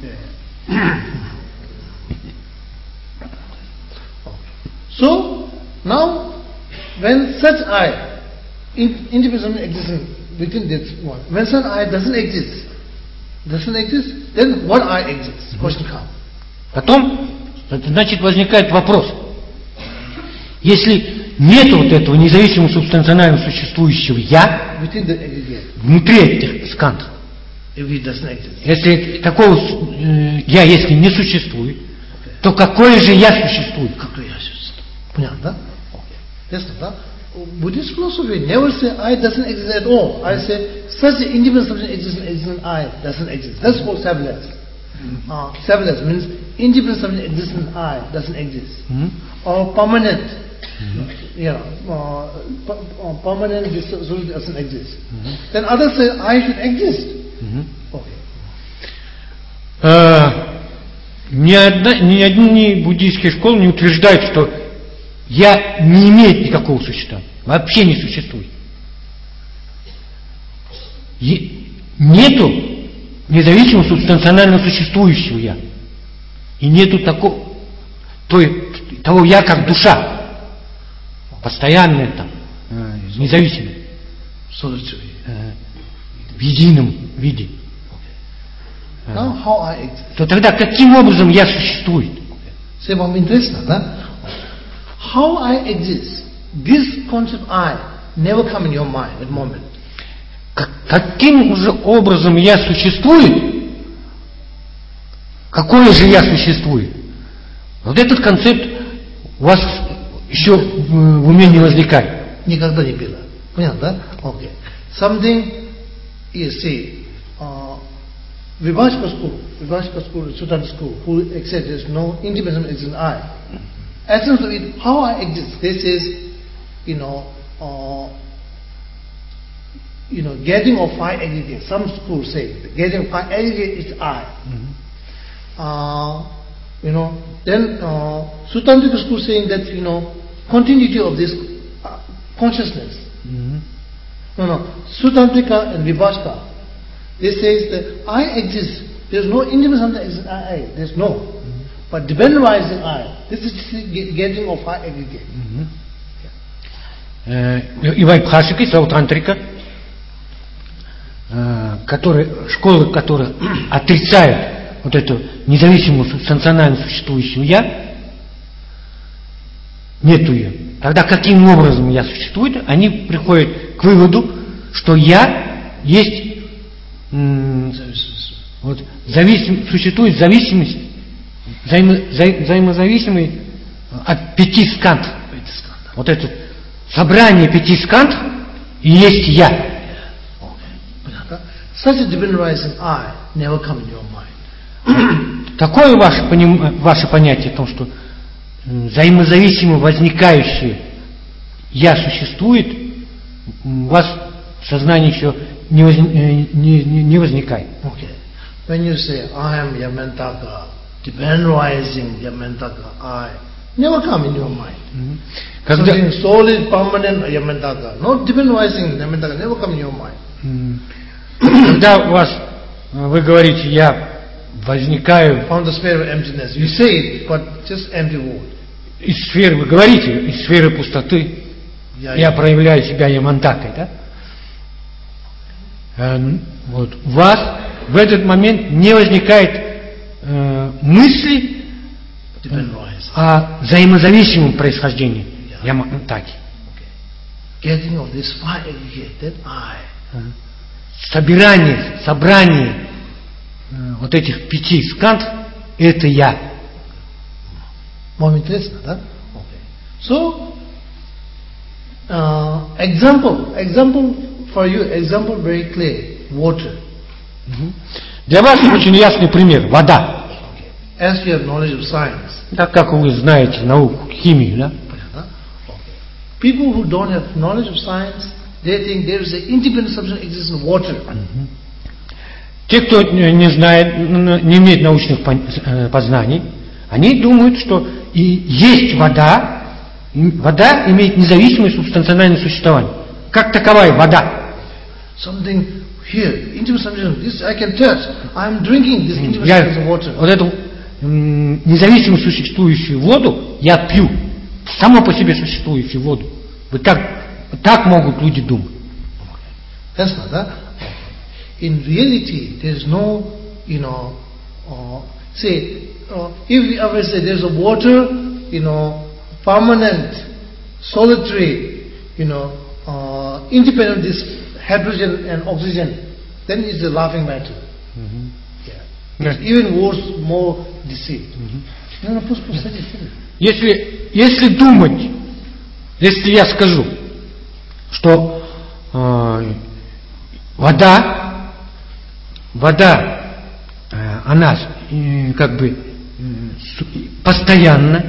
So now, when such I, independent existence within this one, when such I doesn't exist, then what I exists? Question comes. Потом, значит, возникает вопрос. Если нет вот этого независимого субстанционально существующего «я» внутри этих скандов, если такого «я», если не существует, то какое же «я» существует? Какое «я» существует? Понятно, да? Ясно, да? Buddhist philosophy never say I doesn't exist at all. I say such an independent substance existent I doesn't exist. That's called savillance. Savillance means independent substance existent I doesn't exist. Or permanent, permanent doesn't exist. Then others say I should exist. Ни одни буддийские школы не утверждают, что «я» не имеет никакого существования. Вообще не существует. Нету независимого субстанционально существующего «я». И нету того «я» как душа. Постоянная там, независимая. В едином виде. То тогда каким образом «я» существует? Вам интересно, да? How I exist, this concept I never come in your mind at the moment. Каким же образом «я» существует? Какое же «я» существует? Вот этот концепт у вас еще в уме не возникает. Никогда не было. Понятно, да? Okay. Something is, say, Vibhashka school, Sutanta school, who accepts there's no independent existence I. Essence of it, how I exist. This is, gathering of five aggregates. Some schools say the gathering of five aggregates is I. Then Sutantrika school saying that continuity of this consciousness. Sutantrika and Vibhashka, they say that I exist. There's no independent existence I. There's no. But dependent rising I. This is the gathering of five aggregates. И Вайбхашика, и Саутантрика школы, которые отрицают вот эту независимую санкционально существующую «я», нету ее. Тогда каким образом «я» существует? Они приходят к выводу, что «я» есть существует зависимость, взаимозависимый от 5 сканд. Вот это собрание 5 сканд и есть «я». Such a dependent I never come in your mind. Такое ваше понятие о том, что взаимозависимо возникающее «я» существует, у вас в сознании еще не возникает. Okay. When you say I am Yamantaka, dependentizing Yamantaka I never come in your mind. Something solid, permanent Yamantaka, not dependentizing Yamantaka, never come in your mind. Когда вы говорите «я возникаю», from the sphere of emptiness, you say it, but just empty word. Из сферы, вы говорите, из сферы пустоты, я проявляю себя Ямантакой, да? Вот. У вас в этот момент не возникает мысли о взаимозависимом происхождении Ямантаки. Getting of this fire aggregated I. Собрание вот этих 5 сканд — это «я». Вам интересно, да? Okay. So, example for you, example very clear, water. Для вас очень ясный пример — вода. Okay. As you have knowledge of science. Так как вы знаете науку, химию, да? Okay. People who don't have knowledge of science, they think there is an independent substance exists in water. Те, кто не знает, не имеет научных познаний, они думают, что и есть вода, вода имеет независимое субстанциональное существование. Как таковая вода. Something here, intimate substance, this I can touch. I am drinking this intimate substance of water. Вот эту независимо существующую воду я пью. Само по себе существующую воду. Вот так могут люди думать. That's not that. In reality, there is no, if we ever say there is a water, permanent, solitary, independent of this hydrogen and oxygen, then it's a laughing matter. It's even worse, more deceit. Если думать, если я скажу, что вода, она как бы постоянно,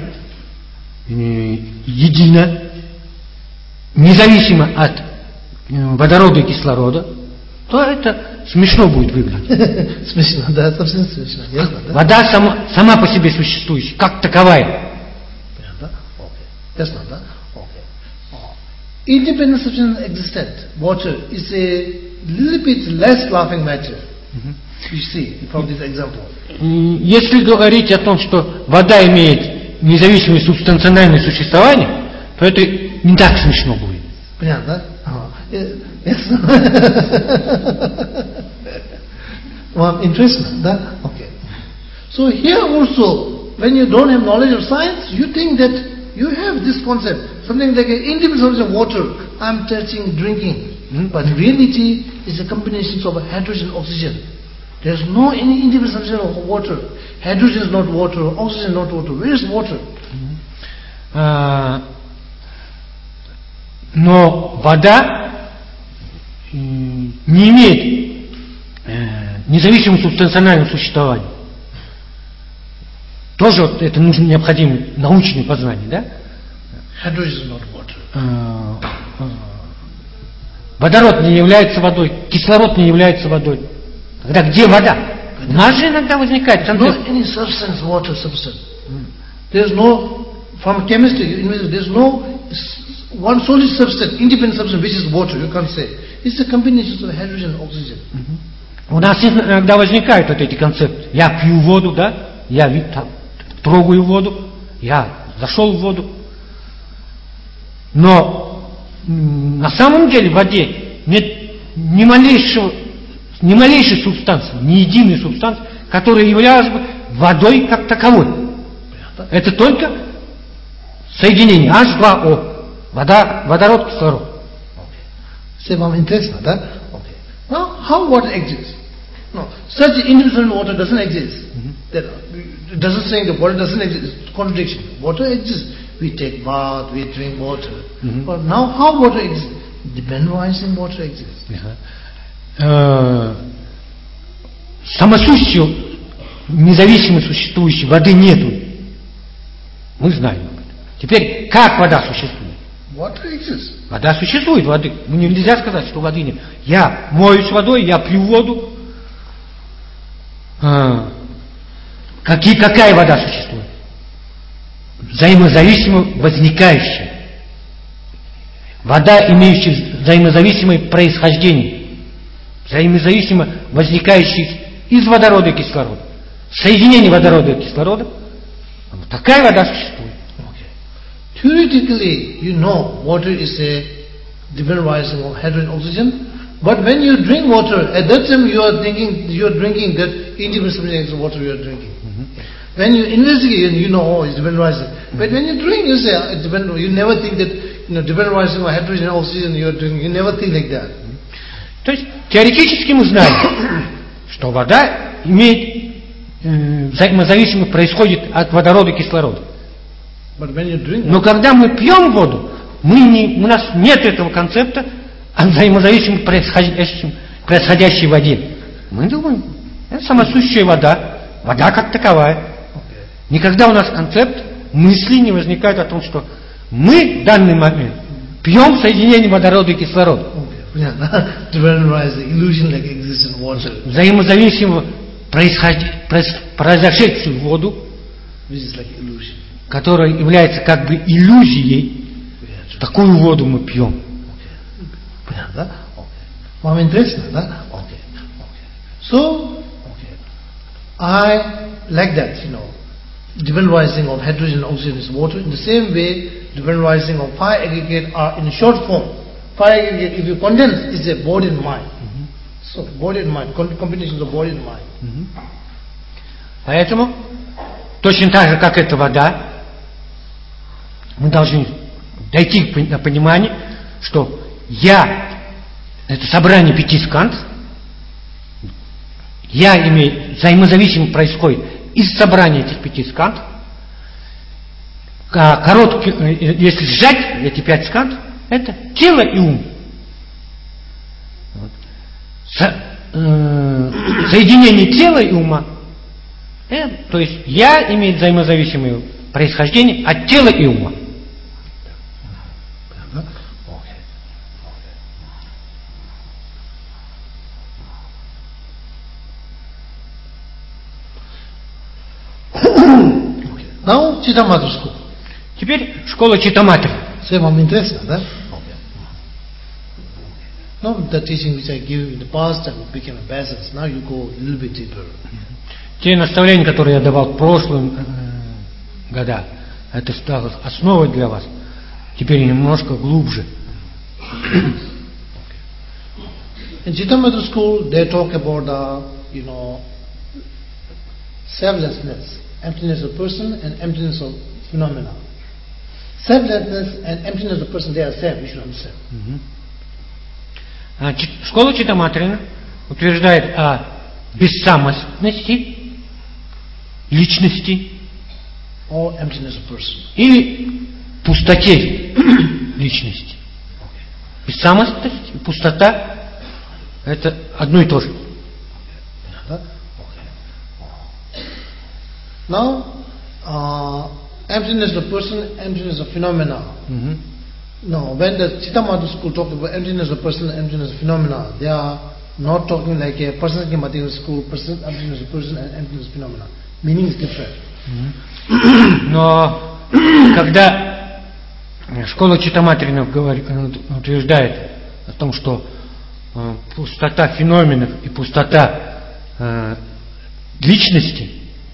едина, независимо от водорода и кислорода, то это смешно будет выглядеть. Смешно, да, совсем смешно. Ясно, да? Вода сама по себе существующая, как таковая. Понятно? Окей. Ясно, да? Окей. Independent substance existent. Water is a little bit less laughing matter. You see, from this example. Если говорить о том, что вода имеет независимое субстанциональное существование, то это не так смешно будет. Понятно, да? Yes. Well, interesting, да? Okay. So here also, when you don't have knowledge of science, you think that you have this concept, something like an independent substance of water. I'm touching, drinking. But reality is a combination of hydrogen and oxygen. There's no any independent substance of water. Hydrogen is not water, oxygen is not water. Where is water? Но вода не имеет независимого субстанционального существования. Тоже вот это нужно необходимо научное познание, да? Hydrogen is not water. Водород не является водой, кислород не является водой. Тогда где вода? У нас же иногда возникает концепт. Not any substance, water substance. There's no, from chemistry, there's no one solid substance, independent substance, which is water, you can't say. It's a combination of hydrogen and oxygen. У нас иногда возникают вот эти концепты. Я пью воду, да? Я трогаю воду, я зашел в воду. Но на самом деле в воде нет ни малейшего ни малейшей субстанции, ни единой субстанции, которая являлась бы водой как таковой. Это только соединение H2O. Вода, водород, кислород. Say, вам интересно, да? Okay. Now, how water exists? No, such individual water doesn't exist. That it doesn't say that water doesn't exist. It's contradiction. Water exists. We take bath, we drink water. But now, how water exists? Depending water exists. Самосущей, независимо существующей воды нету. Мы знаем об этом. Теперь, как вода существует? Water exists. Вода существует, воды. Нельзя сказать, что воды нет. Я моюсь водой, я пью воду. Какая вода существует? Взаимозависимо возникающая. Вода, имеющая взаимозависимое происхождение. Взаимозависимо возникающая из водорода и кислорода. Соединение водорода и кислорода. Такая вода существует. Theoretically, you know water is a different rising of hydrogen and oxygen, but when you drink water, at that time you are drinking that independent substance of water you are drinking. When you investigate, you know, oh, it's different rising. But when you drink, you say, it's different, you never think that, different rising of hydrogen and oxygen you are drinking. You never think like that. То есть, теоретически мы знаем, что вода имеет взаимозависимо происходит от водорода и кислорода. Но когда мы пьем воду, у нас нет этого концепта о взаимозависимо происходящей воде. Мы думаем, это самосущая вода, вода как таковая. Никогда у нас концепт мысли не возникает о том, что мы в данный момент пьем соединение водорода и кислорода. Взаимозависимо произошедшую воду, которая является как бы иллюзией, такую воду мы пьем. Понятно, да? Вам интересно, да? So, I like that, different rising of hydrogen and oxygen is water. In the same way, different rising of fire aggregate are in short form. Fire aggregate, if you condense, is a body and mind. So, body and mind, combinations of body and mind. Поэтому, точно так же, как эта вода, мы должны дойти до понимания, что я — это собрание 5 сканд, я имею, взаимозависимо происходит из собрания этих 5 сканд. Если сжать эти 5 сканд, это тело и ум. Соединение тела и ума, то есть я имею взаимозависимое происхождение от тела и ума. Now, Chittamatra school. Теперь школа Читтаматри. Say, вам интересно, да? Now, the teaching which I give in the past, I became a basis. Now you go a little bit deeper. Те наставления, которые я давал в прошлом года, это стало основой для вас. Теперь немножко глубже. In Chittamatra school, they talk about the, selflessness, emptiness of person and emptiness of phenomena. Selflessness and emptiness of person, they are same, you should understand. Школа Читтаматри утверждает о бессамостности личности or emptiness of person. Или пустоте личности. Бессамостность и пустота — это одно и то же. Now, emptiness of person, emptiness of phenomena. No, when the Chittamatra school talk about emptiness of person, emptiness of phenomena, they are not talking like a personal material school, emptiness of person and emptiness of phenomena. Meaning is different. Но когда школа Читтаматри утверждает о том, что пустота феноменов и пустота личности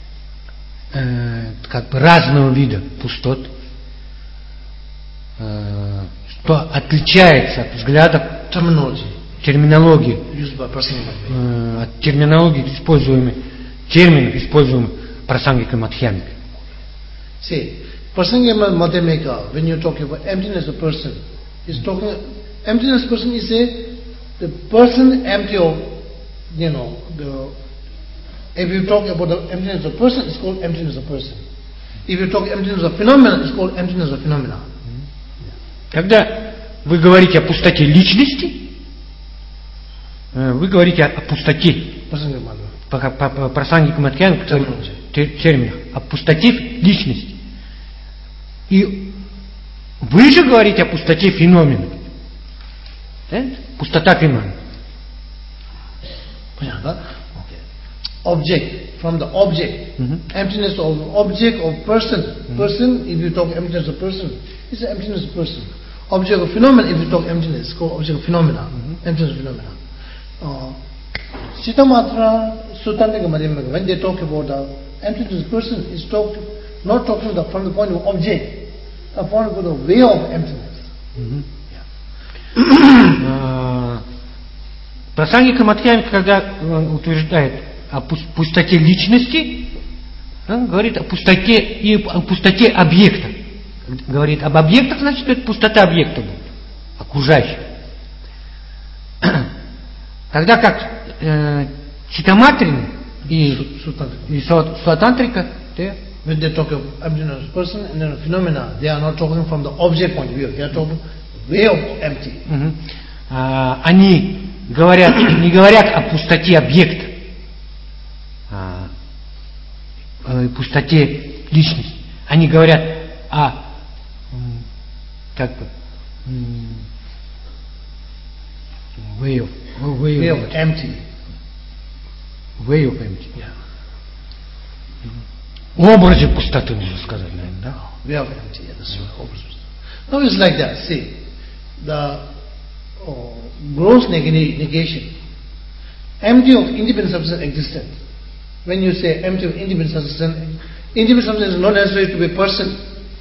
как бы разного вида пустот, что отличается от взглядов терминологии, used by Prasangika. от терминологии, используемых терминов, используемых Прасангикой Мадхьямикой. See, Prasangika Madhyamika, when you talk about emptiness of person, is talking emptiness of person is the person empty of, if you talk about the emptiness of person, it's called emptiness of person. If you talk emptiness of phenomena, it's called emptiness of phenomena. Когда вы говорите о пустоте личности, вы говорите о пустоте Прасангика Мадхьямика терминах, о пустоте личности. И вы же говорите о пустоте феномена. Пустота феномена. Object, from the object, emptiness of object of person. Person, if you talk emptiness of person, it's the emptiness of person. Object of phenomenon, if you talk emptiness, it's called object of phenomena. Emptiness of phenomena. Chitamatra Suttantika Madhyamika, when they talk about the emptiness of person, it's not talking from the point of object, the point of the way of emptiness. Прасангика Мадхьямика, когда утверждает о пустоте личности, он говорит о пустоте и о пустоте объекта. Говорит об объектах, значит, это пустота объекта будет, окружающих. Тогда как Читаматрин и Сватантрика, when they talk of emptiness of person and then phenomena, they are not talking from the object point of view, they are talking way of empty. Они не говорят о пустоте объекта, пустоте личности. Они говорят о way of empty. Way of empty. Yeah. Образе пустоты, можно сказать, наверное, да? Way of empty, yeah, that's right. Now it's like that. See, the gross negation, empty of independent substance existence. When you say empty of independent substance is not necessary to be a person.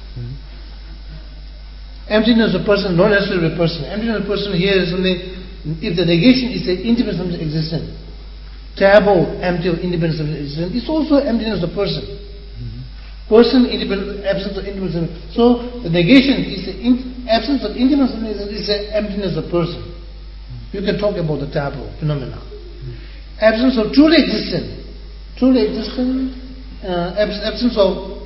Emptiness of person, not necessarily to be a person. Emptiness of person here is only if the negation is an independent substance existence. Taboo, empty of independent substance existence, it's also emptiness of person. Person, independent, absence of independent. So the negation is the absence of independent substance is the emptiness of person. You can talk about the taboo phenomena. Absence of truly existent, absence of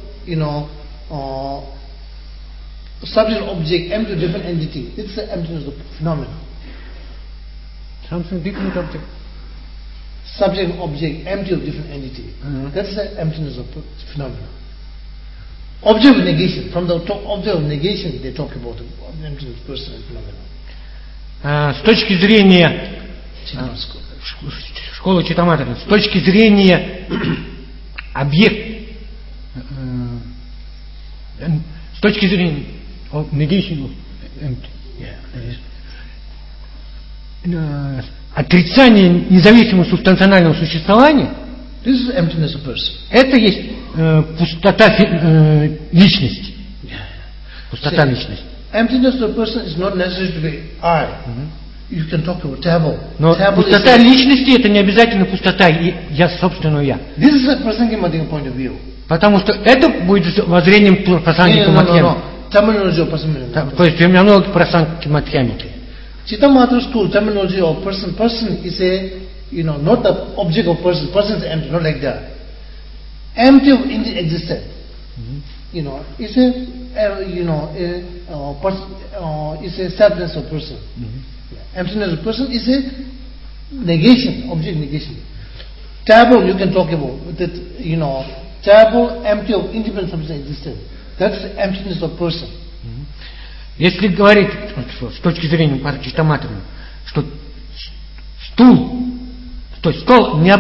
subject object, empty different entity. It's the emptiness of phenomena. Something different object. Subject object, empty of different entity. That's the emptiness of phenomena. Object of negation. From the object of negation, they talk about the emptiness of person and phenomena. С точки зрения школы Читаматрина, с точки зрения объект, с точки зрения negation, отрицание независимого субстанционального существования, this is emptiness of person. Это есть пустота личности. Пустота личности. Emptiness of person is not necessary to be I. You can talk about taboo. Но пустота личности это не обязательно пустота я собственного я. This is a Prasangika Madhyamika point of view. Потому что это будет воззрением Прасангика Мадхьямики. Terminology of Prasangika. То есть терминология Прасангики Мадхьямики. Chitamatra school terminology of person. Person is a not the object of person. Person is empty, not like that. Empty of existence. It's a sadness of person. Emptiness of person is a negation, object negation. Taboo you can talk about that. Taboo, empty of independent substance existence. That's the emptiness of person. Если говорить с точки зрения Читаматрина, что стул, то есть стол не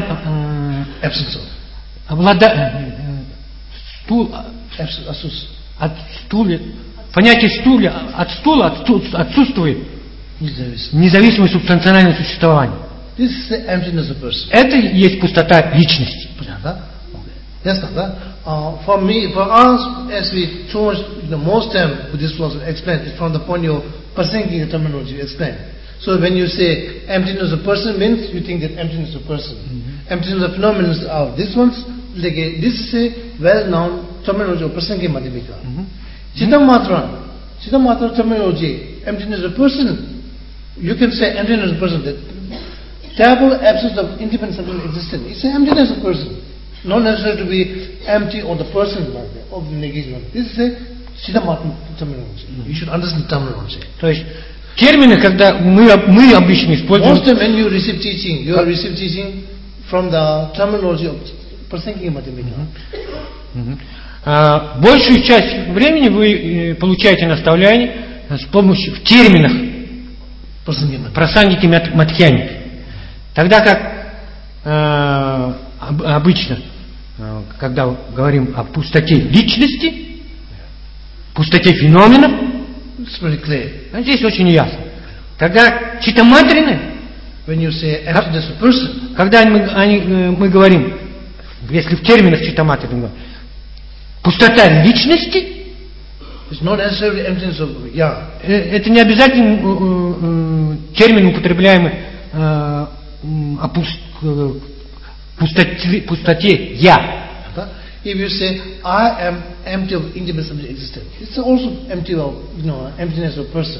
от стуля, понятие стуля, от стула отсутствует независимое субстанциональное существование. This is the emptiness of person. Это и есть пустота личности. Yes, for us, as we too much, most time with this philosophy explained, it's from the point of Prasangika terminology explained. So when you say emptiness of person means you think that emptiness of person. Emptiness of phenomena are these ones. Like this is a well-known terminology of Prasangi Madhyamika. Chitamatra terminology, emptiness of person. You can say emptiness of person. That terrible absence of independent subject existence. It's an emptiness of person. Not necessary to be empty or the person of the negation. This is a Chitamatra terminology. You should understand terminology. То есть термины, когда мы обычно используем. Most of when you receive teaching, you receive teaching from the terminology of Prasangi Madhyamika. Большую часть времени вы получаете наставления с помощью в терминах Прасангики Мадхьямики. Тогда как обычно, когда говорим о пустоте личности, пустоте феноменов, здесь очень ясно. Когда читаматрины, когда мы говорим, если в терминах читаматрины, пустота личности, это не обязательно термин, употребляемый о пустоте «я». If you say, I am empty of independent subject existence, it's also empty of, emptiness of person.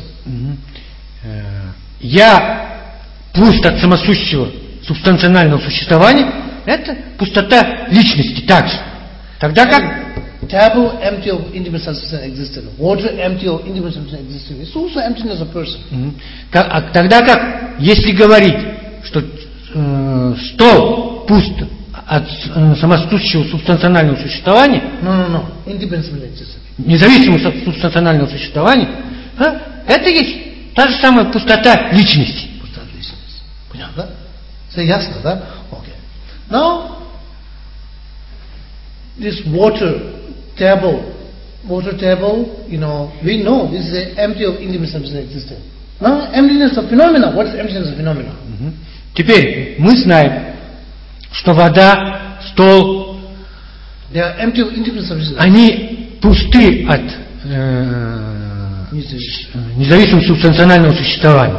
Я пуст от самосущего субстанционального существования, это пустота личности также. Тогда как table empty of independent substance existence, water empty of independent substance existence, it's also emptiness of person. Тогда как, если говорить, что стол пуст от самосущего субстанционального существования, независимого субстанционального существования, это есть та же самая пустота личности. Пустота личности. Понятно? Все ясно, да? Okay. Now, this water table, we know this is an empty of independent substance existence. Now, emptiness of phenomena. What is emptiness of phenomena? Теперь мы знаем, что вода, стол, они пусты от независимого субстанционального существования.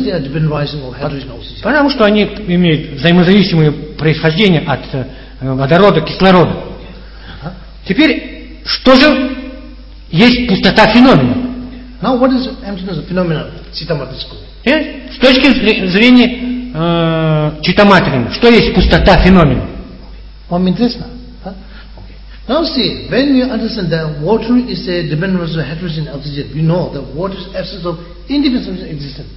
Потому что они имеют взаимозависимое происхождение от водорода, кислорода. Теперь, что же есть пустота феномена? Now, what is emptiness of phenomena? С точки зрения Читаматрина, что есть пустота феномена? Вам интересно? Okay. Now see, when we understand that water is a dependent on hydrogen and oxygen, we know that water is absence of independent existence.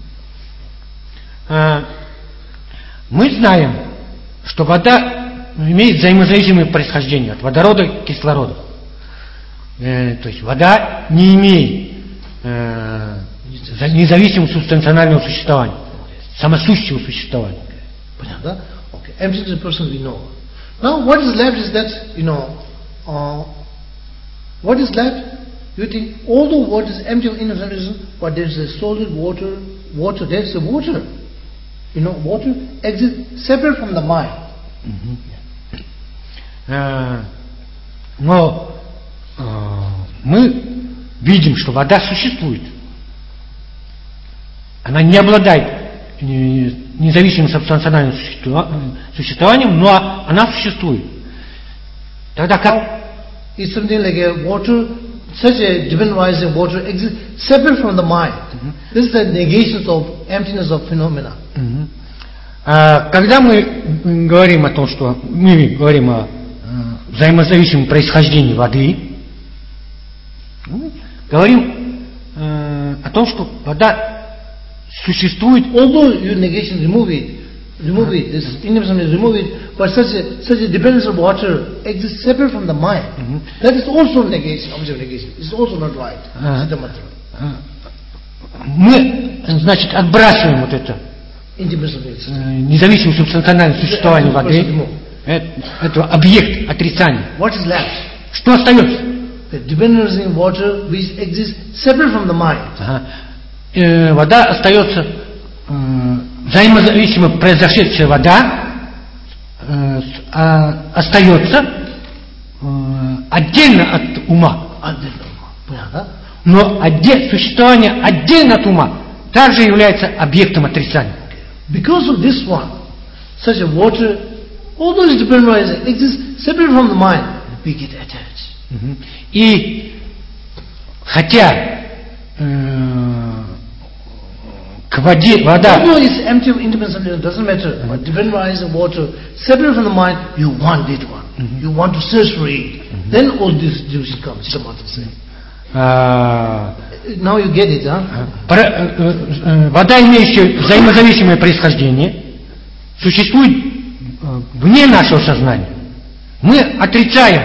Мы знаем, что вода имеет взаимозависимое происхождение от водорода и кислорода. То есть вода не имеет независимого субстанционального существования, самосущего существования. Понятно? Okay. Emptiness of person we know. Now what is left is that, what is left? You think, although water is empty of innocence, but there is a solid water, there is a water. Water exists separate from the mind. Но мы видим, что вода существует. Она не обладает независимым субстанциональным существованием, но она существует. Тогда как? It's something like a water, such a divine rising water exists separate from the mind. This is the negation of emptiness of phenomena. Когда мы говорим о том, что мы говорим о взаимозависимом происхождении воды, говорим о том, что вода существует, although your negation remove it, this independence remove it, but such a dependence of water exists separate from the mind. That is also negation, object negation. It's also not right. Мы, значит, отбрасываем вот это независимое субстанциональное существование воды. Это объект отрицания. What is left? Что остается? The dependence in water which exists separate from the mind. Вода остается, взаимозависимо произошедшая вода остается отдельно от ума. Но существование отдельно от ума также является объектом отрицания. Because of this one, such a water, all those dependent arising exist separate from the mind, we get attached. И хотя к воде, вода, Although it's empty of intimate subject, it doesn't matter. But dependent arising water, separate from the mind, you want it one. You want to search for it. Then all this juice comes, Siddhamata say. Now you get it, huh? Вода, имеющая взаимозависимое происхождение, существует вне нашего сознания. Мы отрицаем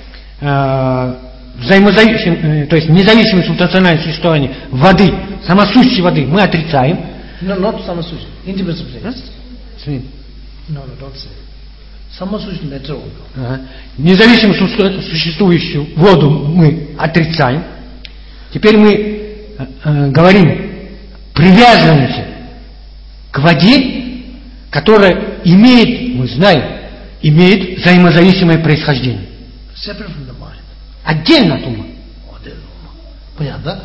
то есть независимое субстанциональное существование воды, самосущей воды, мы отрицаем. No, not самосущей, intimate substance. No, don't say. Самосущий matter. Независимо существующую воду мы отрицаем. Теперь мы говорим, привязываемся к воде, которая имеет, мы знаем, имеет взаимозависимое происхождение. Separate from the mind. Отдельно от ума. Понятно?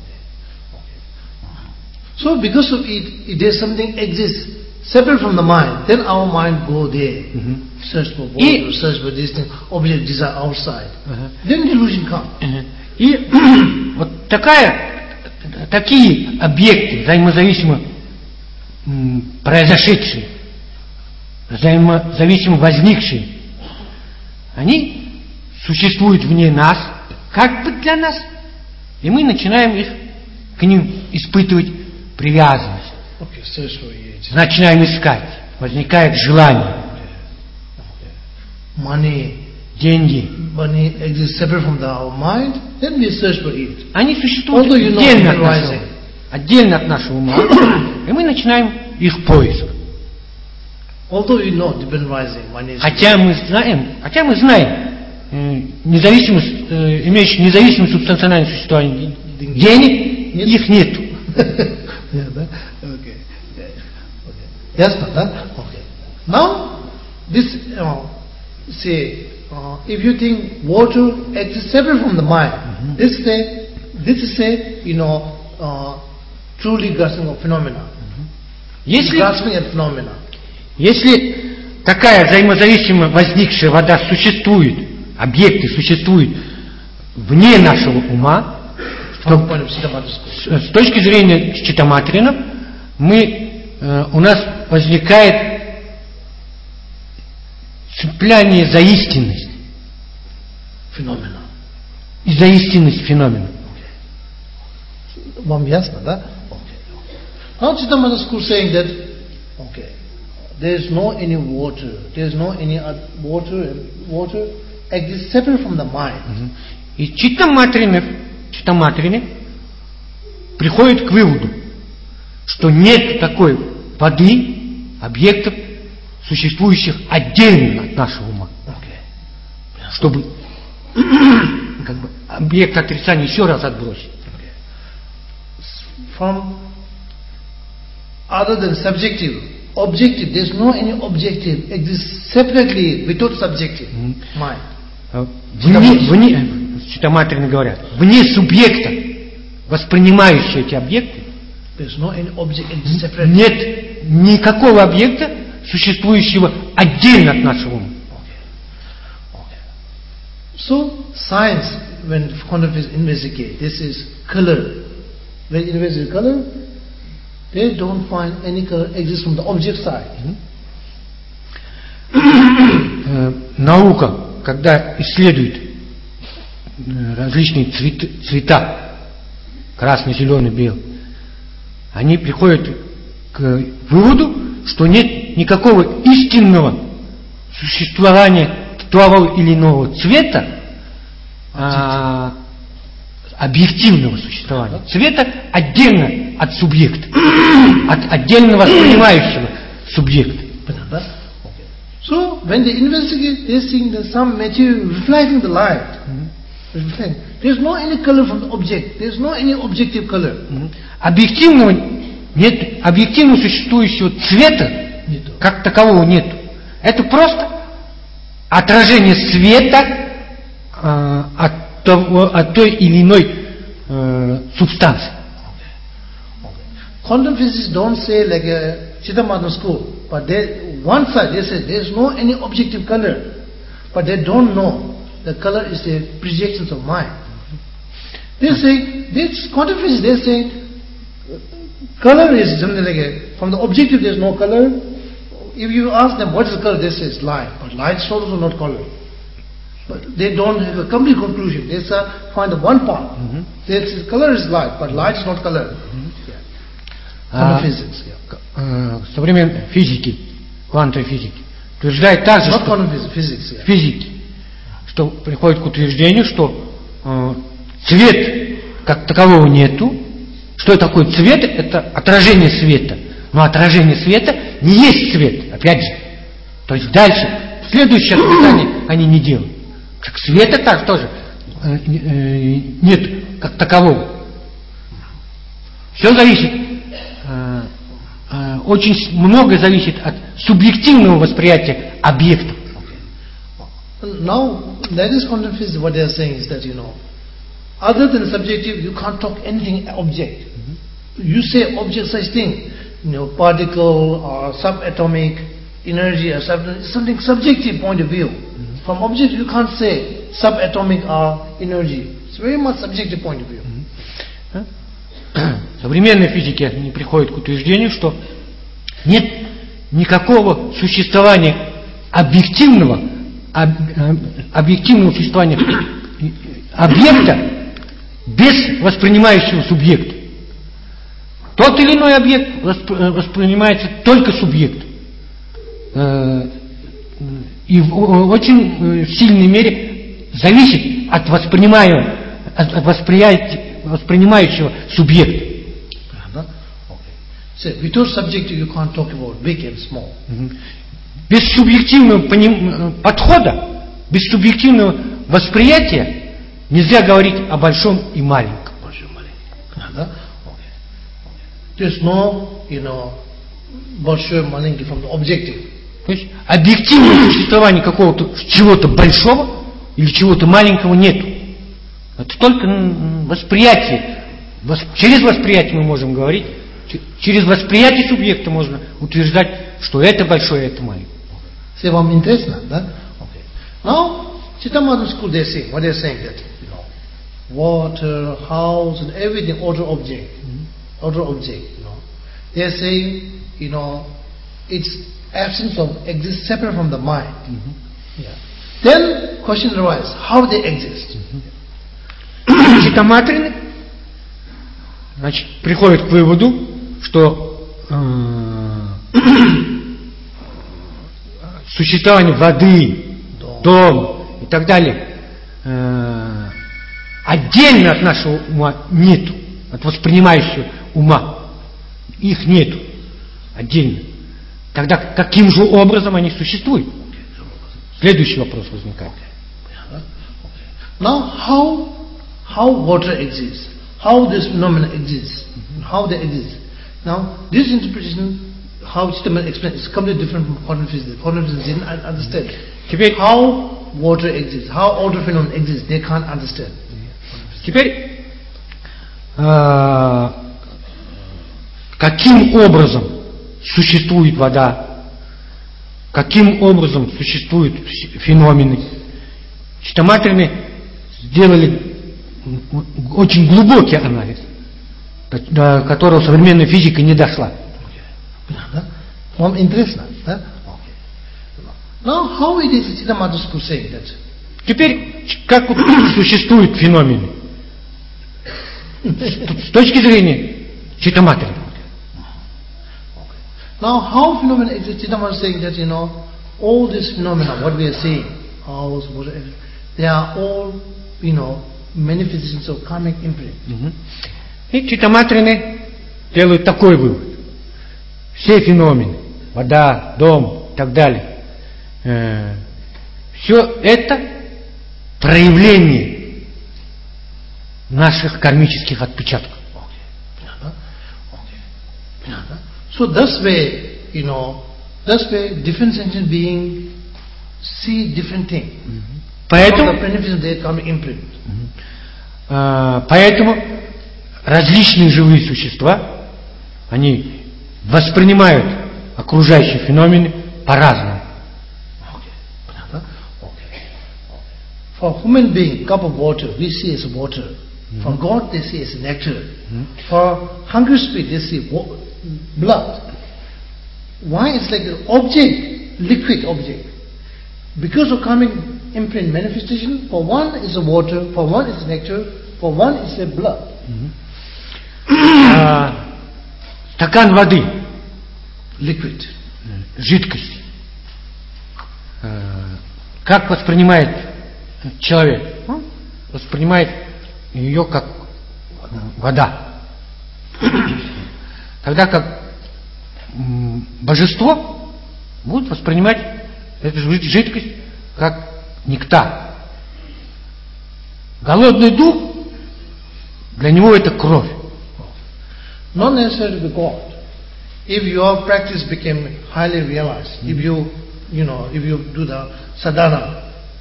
So because of it, if there's something exists separate from the mind, then our mind go there, search for water, search for this thing, object desire outside. Then delusion comes. И вот такие объекты, взаимозависимо произошедшие, взаимозависимо возникшие, они существуют вне нас, как бы для нас, и мы начинаем к ним испытывать привязанность. Начинаем искать, возникает желание. Money, деньги. Money exists separate from our mind, then we search for it. Они существуют отдельно от нашего ума, и мы начинаем их поиск. Although you know dependent rising, money is хотя мы знаем, имеющие независимое субстанциональное существование денег, их нету. Ясно, да? Okay. Now, this, say, if you think water exists separate from the mind, this is a, truly grasping of phenomena. Grasping at phenomena. Если такая взаимозависимо возникшая вода существует, объекты существуют вне нашего ума, с точки зрения Читтаматрина, у нас возникает цепляние за истинность. Феномена. И за истинность феномена. Вам ясно, да? Now Chittamatra school saying that, there is no any water, there is no any water exists separate from the mind. И Читтаматрине приходит к выводу, что нет такой воды, объектов, существующих отдельно от нашего ума. Чтобы объект отрицания еще раз отбросить. From other than subjective, objective, there is no any objective exists separately without subjective mind. Читтаматрины говорят, вне субъекта, воспринимающего эти объекты, нет никакого объекта, существующего отдельно от нашего ума. So science, when investigate, this is color. When you investigate color, they don't find any color exists from the object side. Наука, когда исследует различные цвета, красный, зеленый, белый, они приходят к выводу, что нет никакого истинного существования того или иного цвета, объективного существования. Цвета отдельно от субъекта, от отдельно воспринимающего субъекта. So when they investigate, they see that some material reflecting the light. There is no any color from the object. There is no any objective color. Объективного нет, объективно существующего цвета как такового нет. Это просто отражение света от той или иной субстанции. quantum physicists don't say like a Chittamatra school, but they, one side they say there is no any objective color, but they don't know the color is the projections of mind. They say, this quantum physics, they say color is something like from the objective there is no color. If you ask them what is the color, they say it's light, but light is also not color. But they don't have a complete conclusion. They find the one part. They say color is light, but light is not color. Quantum physics. Современные физики, квантовой физики, утверждают также, Not что quantum physics. физики, что приходит к утверждению, что цвет как такового нету. Что такое цвет? Это отражение света. Но отражение света не есть цвет, опять же. То есть дальше, следующее описание они не делают. Как света так тоже нет как такового. Все зависит, очень многое зависит от субъективного восприятия объектов. Now, that is quantum physics. What they are saying is that, other than subjective, you can't talk anything object. You say object such thing, particle or subatomic energy or something subjective point of view. From object, you can't say subatomic or energy. It's very much subjective point of view. Современные физики не приходят к утверждению, что нет никакого существования объективного существования объекта без воспринимающего субъекта. Тот или иной объект воспринимается только субъектом. И в очень сильной мере зависит от воспринимающего субъекта. So, without subjective you can't talk about big and small. Без субъективного подхода, без субъективного восприятия нельзя говорить о большом и маленьком. There's no, большое, маленький from the objective. То есть объективного существования чего-то большого или чего-то маленького нету. Это только восприятие. Через восприятие мы можем говорить, через восприятие субъекта можно утверждать, что это большое, это маленькое. Say, вам интересно, да? Okay. Now, Chittamatra school they say, what they are saying that, water, house, and everything, order object. They are saying, it's absence of exist separate from the mind. Then question arises, how they exist? Читтаматрины, значит, приходят к выводу, что существование воды, дом и так далее отдельно от нашего ума нету, от воспринимающего ума. Их нету отдельно. Тогда каким же образом они существуют? Следующий вопрос возникает. Now, how water exists, how this phenomena exists, how they exist. Now, this interpretation, how Chittamatra explains, is completely different from quantum physics. Quantum physics didn't understand. How water exists, how order phenomena exists, they can't understand. Теперь, каким образом существует вода, каким образом существуют феномены. Читтаматрины сделали очень глубокий анализ, до которого современная физика не дошла. Вам интересно, да? Now, how it is Chittamatra school saying that? Теперь, как существуют феномены? С точки зрения Читтаматры. Now, how phenomena exist? Chittamatra is saying that, all these phenomena, what we are seeing, house, water, they are all, manifestations of karmic imprint. И Читтаматрины делают такой вывод. Все феномены, вода, дом и так далее, все это проявление наших кармических отпечатков. So this way, different sentient beings see different things. Поэтому различные живые существа Они воспринимают окружающие феномены по-разному. For human being, cup of water, we see as water. For God, they see as nectar. For hungry spirit, they see blood. Why? It's like an object, liquid object. Because of karmic imprint manifestation, for one is a water, for one is nectar, for one is a blood. Стакан воды, Liquid. жидкость. Как воспринимает человек? Он воспринимает ее как вода. Тогда как божество будет воспринимать эту жидкость как нектар. Голодный дух, для него это кровь. Not necessarily to be God. If your practice became highly realized, if you do the sadhana,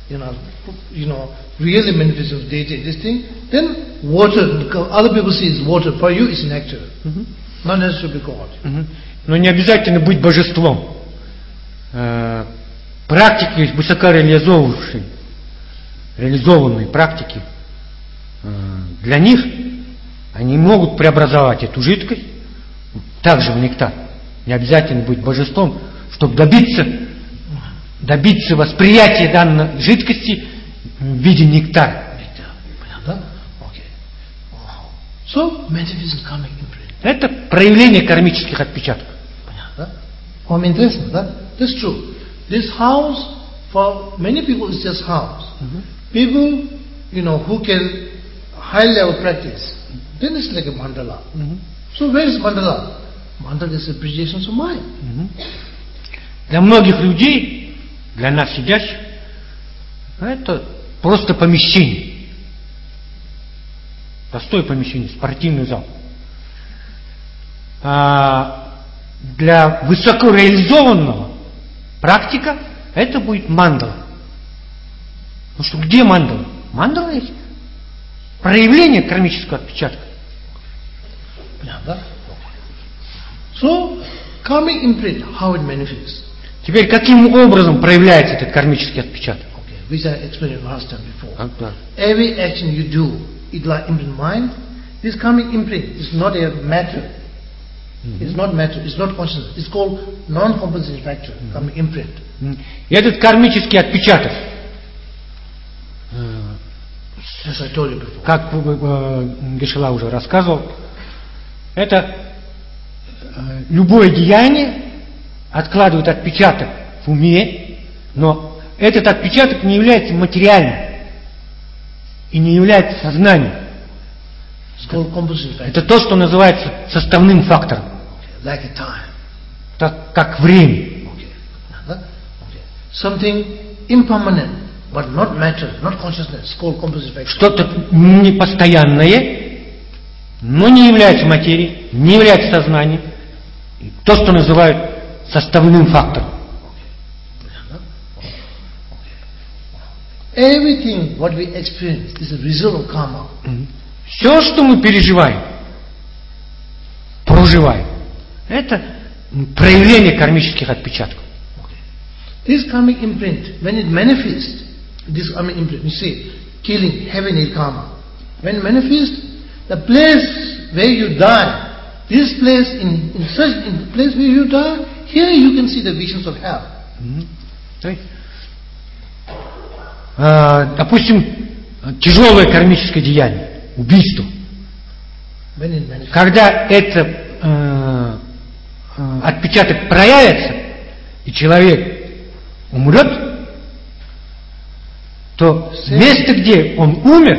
really manifesting deity, this thing, then water, other people see it's water, for you it's nectar. Not necessarily to be God. Но не обязательно быть божеством. Практики высокореализованные практики, для них они могут преобразовать эту жидкость также в нектар. Не обязательно быть божеством, чтобы добиться восприятия данной жидкости в виде нектара. So, metaphysics karmic imprint. Это проявление кармических отпечатков. Интересно, да? That's true. This house, for many people, is just house. People, who can high level practice, then it's like a mandala. So where is mandala? Mandala is a projection of mind. Для многих людей, для нас сидящих, это просто помещение. Простое помещение, спортивный зал. А для высокореализованного практика это будет мандала. Потому что где мандала? Мандала есть проявление кармического отпечатка. So, karmic imprint, how it manifests. Теперь каким образом проявляется этот кармический отпечаток? Which I explained last time before. Every action you do, it like imprint mind. This karmic imprint is not a matter. It's not matter. It's not consciousness. It's called non-compensating factor. Karmic imprint. И этот кармический отпечаток, as I told you before, как Гешела уже рассказывал, это любое деяние откладывает отпечаток в уме, но этот отпечаток не является материальным и не является сознанием. Это то, что называется составным фактором. Так, как время. Something impermanent, but not matter, not consciousness, called composite factor. Что-то непостоянное, но не является материей, не является сознанием. То, что называют составным фактором. Everything what we experience is a result of karma. Все, что мы переживаем, проживаем, это проявление кармических отпечатков. This karmic imprint, when it manifests, this karmic imprint, you see, killing, having a karma. When it manifests, the place where you die, this place, in the place where you die, here you can see the visions of hell. Допустим, тяжелое кармическое деяние, убийство. Когда этот отпечаток проявится, и человек умрет, то место, где он умер,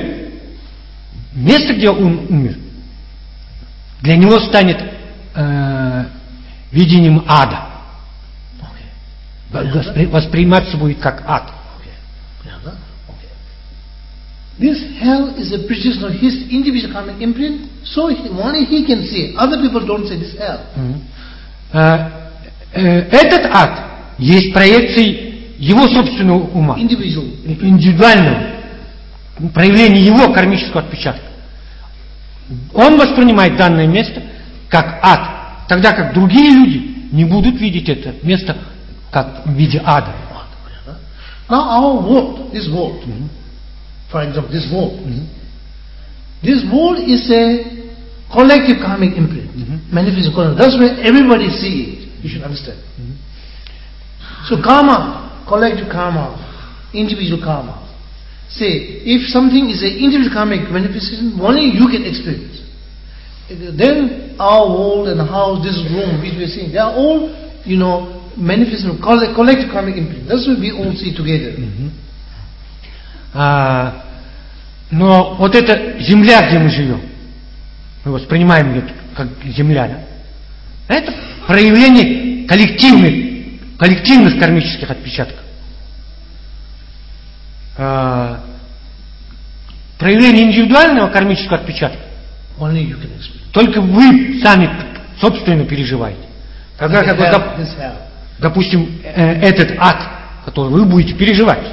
для него станет видением ада. Восприниматься будет как ад. This hell is a projection of his individual karmic imprint, so only he can see. Other people don't see this hell. Этот ад есть проекцией его собственного ума, индивидуального проявление его кармического отпечатка. Он воспринимает данное место как ад. тогда как другие люди не будут видеть это место как в виде ада. Now our world, this world, for example, this world, this world is a collective karmic imprint, manifesting. That's why everybody see it. You should understand. So karma, collective karma, individual karma. Say, if something is an individual karmic manifestation, only you can experience. Then our world and house, this room, which we are seeing, they are all, manifestation of collective karmic imprint. That's what we all see together. Но вот эта земля, где мы живем, мы воспринимаем ее как земля, да? Это проявление коллективных кармических отпечатков. Проявление индивидуального кармического отпечатка только вы сами собственно переживаете. Тогда как вот, допустим, этот ад, который вы будете переживать,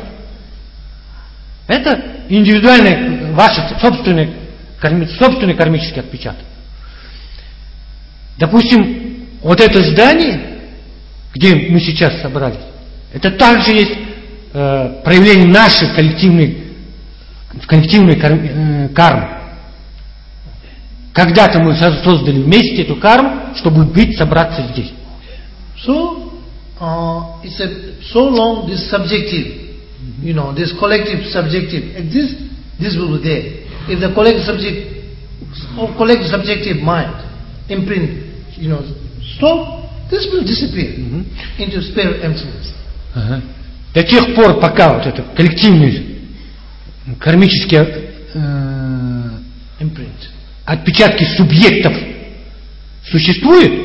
это индивидуальный ваш собственный кармический отпечаток. Допустим, вот это здание, где мы сейчас собрались, это также есть проявление нашей коллективной кармы. Когда-то мы создали вместе эту карму, чтобы собраться здесь. So, it's so long this subjective, this collective subjective exists, this will be there. If the collective subjective mind imprint, stop, this will disappear into spare emptiness. До тех пор, пока вот это коллективные кармические отпечатки субъектов существуют,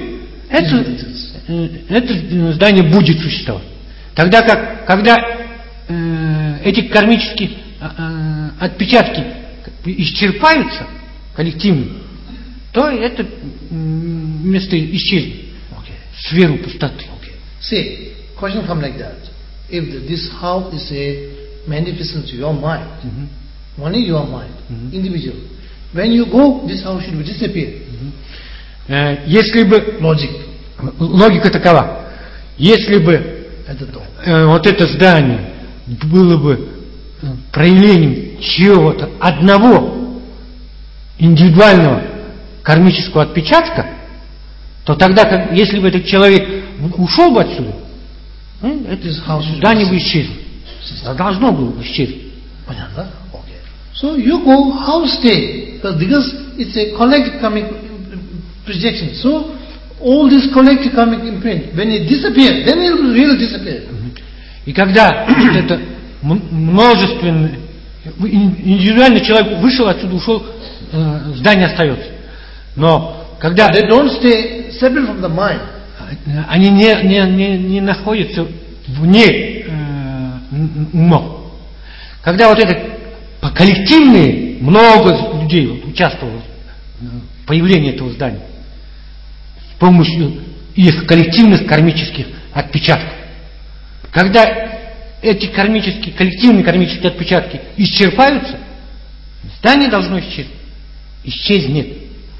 это здание будет существовать. Тогда как, когда эти кармические отпечатки исчерпаются коллективно, то это место исчезнет в сферу пустоты. See, question come like that. If this house is a manifestation to your mind, only your mind, individual. When you go, this house should disappear. Если бы логика такова, если бы вот это здание было бы проявлением чего-то одного индивидуального кармического отпечатка, то тогда, если бы этот человек ушел бы отсюда, это здание бы исчезло. Должно было исчезнуть. Понятно? So you go, how stay? Because it's a collective karmic projection. So all this collective karmic imprint, when it disappears, then it will really disappear. И когда это множественное, индивидуальный человек вышел отсюда, ушел, здание остается. Но когда they don't stay separate from the mind. Они не находятся вне умов. Когда вот это коллективные, много людей участвовало в появлении этого здания с помощью их коллективных кармических отпечатков. Когда эти коллективные кармические отпечатки исчерпаются, здание должно исчезнуть. Исчезнет.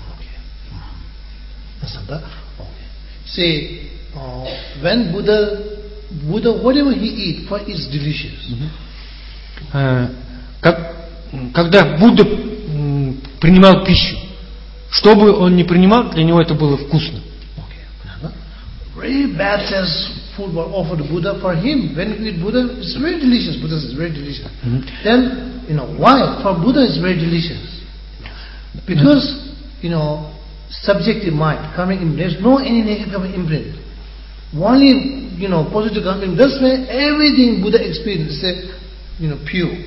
See, when Buddha, whatever he eat, for is delicious. Когда Будда принимал пищу, что бы он ни принимал, для него это было вкусно. Very bad as food was offered to Buddha. For him, when he eat Buddha, it's very delicious. Buddha is very delicious. Then, why? For Buddha it's very delicious. Because, subjective mind coming in, there's no any negative imprint. Only, positive coming. That's why everything Buddha experienced is, pure.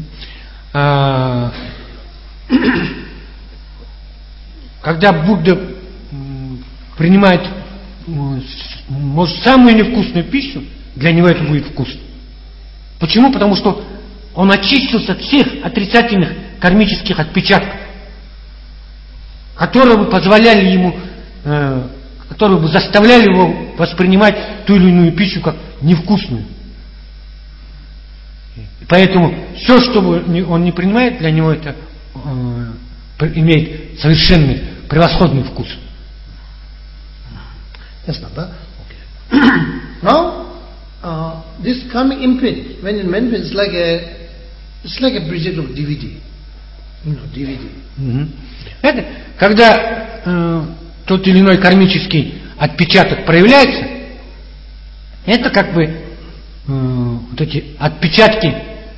Когда Будда принимает, может, самую невкусную пищу, для него это будет вкусно. Почему? Потому что он очистился от всех отрицательных кармических отпечатков, которые бы позволяли ему, которые бы заставляли его воспринимать ту или иную пищу как невкусную. Поэтому все, что он не принимает, для него это имеет совершенный, превосходный вкус. Yes, Nanda. Okay. Now, this karmic imprint, when it manifests, it's like a project of DVD. DVD. Это когда тот или иной кармический отпечаток проявляется, это как бы вот эти отпечатки,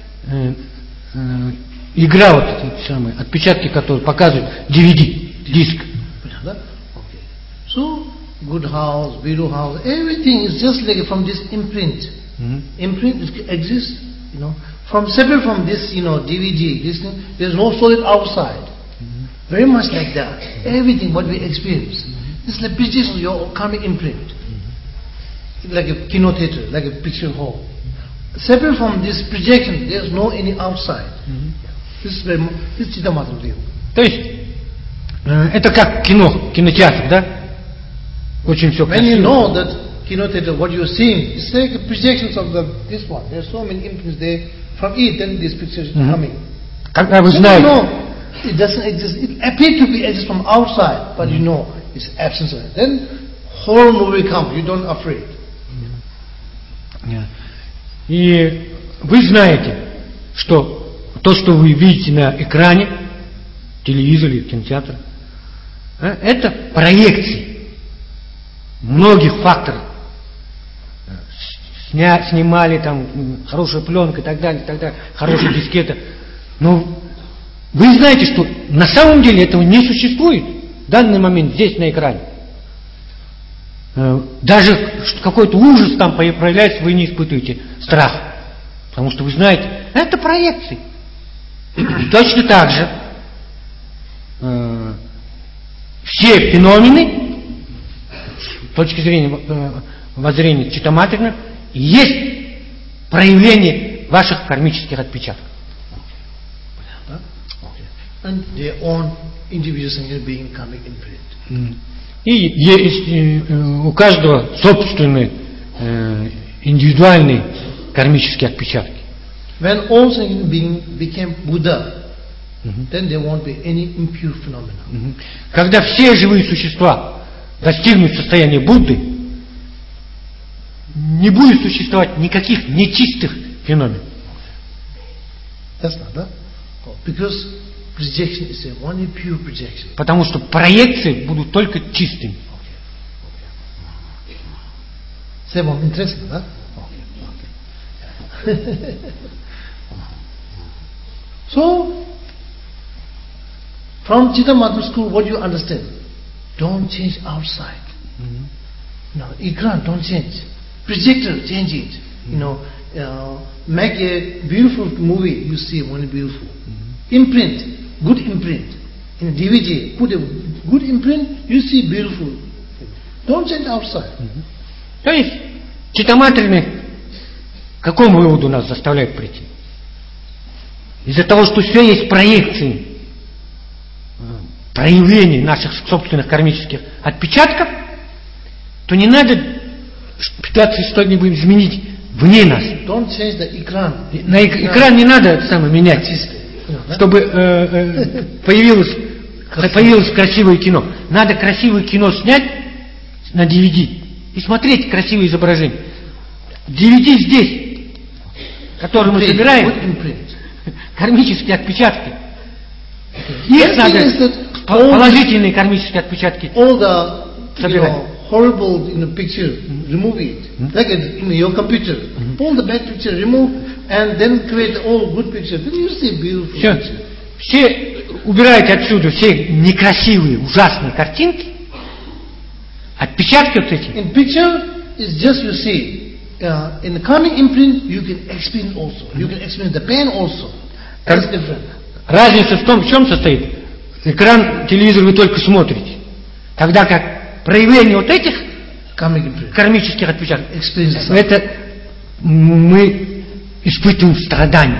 игра вот эти самые отпечатки, которые показывают DVD-диск. Okay. So, good house, beautiful house, everything is just like from this imprint. Imprint exists, separate from this, DVD, this thing, there's no solid outside. Very much like that. Everything what we experience. It's like pictures of your karmic imprint. Like a kino theater, like a picture hall. Separate from this projection, there's no any outside. This is Chittamatra view. То есть, это как кинотеатр, да? Очень все красиво. When you know that kino theater, what you're seeing, it's like projections of this one. There's so many imprints there. From it, then these pictures are coming. Когда вы знаете, it doesn't exist. It appears to be exist from outside, but it's absence of it. Then whole movie comes. You don't afraid. И вы знаете, что то, что вы видите на экране, телевизоре, кинотеатре, это проекции многих факторов. Снимали там хорошая пленка и так далее, хорошая дискета. Но вы знаете, что на самом деле этого не существует в данный момент здесь на экране. Даже какой-то ужас там проявляется, вы не испытываете страх. Потому что вы знаете, это проекции. Точно так же все феномены с точки зрения воззрения Читтаматрина есть проявление ваших кармических отпечатков. And their own individual single being karmic imprint. И есть у каждого собственные индивидуальные кармические отпечатки. When all sentient beings became Buddha, then there won't be any impure phenomena. Когда все живые существа достигнут состояния Будды, не будет существовать никаких нечистых феноменов. That's not that. Because projection is a only pure projection. Потому что проекции будут только чистыми. Вам интересно, да? So, from Chittamatra school, what you understand? Don't change outside. No, ekran, don't change. Projector, change it. Make a beautiful movie, you see only beautiful. Imprint, good imprint. In a DVD, put a good imprint, you see beautiful. Don't change outside. То есть, Читтаматрины к какому выводу нас заставляют прийти? Из-за того, что все есть проекции, проявления наших собственных кармических отпечатков, то не надо пытаться что-нибудь изменить вне нас. Don't change the ekran. На экран не надо менять, чтобы появилось красивое кино. Надо красивое кино снять на DVD и смотреть красивые изображения. DVD здесь, который мы собираем, кармические отпечатки. Их надо, положительные кармические отпечатки собирать. Horrible picture, remove it. Like in your computer, all the bad picture, remove, and then create all good picture. Then you see beautiful picture. Все убирайте отсюда все некрасивые, ужасные картинки, отпечатки вот эти. In picture is just you see. In the karmic imprint, you can experience also. You can experience the pain also. That's different. Разница в чем состоит? Экран телевизора вы только смотрите, тогда как проявление вот этих кармических отпечатков, это мы испытываем страдания.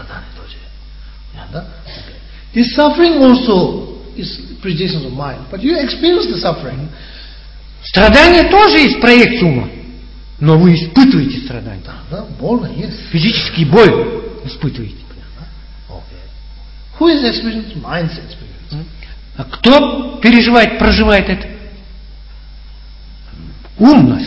This suffering also is projection of mind, but you experience the suffering. Страдания тоже есть проекция ума, но вы испытываете страдания. Больно, yes. Физический боль испытываете. Who is experiencing mind's experience? А кто проживает это? ум наш.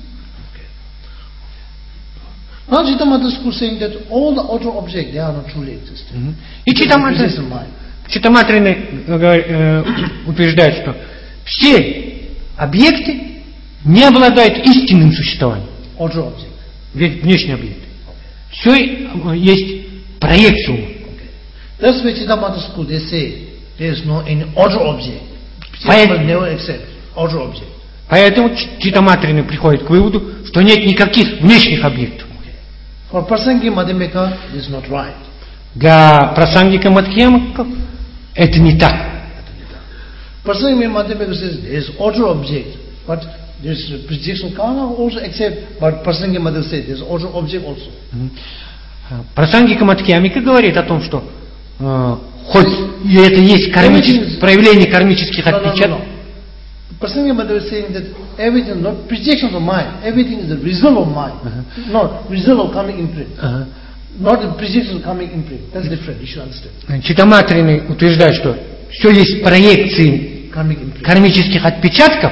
Now Chittamatra school saying that all the outer objects, they are not truly existing. И Читтаматрины утверждают, что все объекты не обладают истинным существованием. Outer object. Ведь внешние объекты. Все есть проекция ума. That's why Chittamatra school, they say, there is no any outer object. People never accept outer object. Поэтому Читтаматрины приходят к выводу, что нет никаких внешних объектов. For Prasangi Madhyamika, this is not right. Для прасангика мадхьямиков это не так. Prasangi Madhyamika says there is outer object, but there is projection karma also accept, but Prasangi Madhyamika says there is outer object also. Прасангика мадхьямика говорит о том, что хоть и это есть проявление кармических отпечатков. Prasangi Madhyamika is saying that everything is not projection of mind, everything is the result of mind, not result of karmic imprint. Not the projection of karmic imprint. That's different, you should understand. Читтаматрины утверждают, что все есть проекции кармических отпечатков,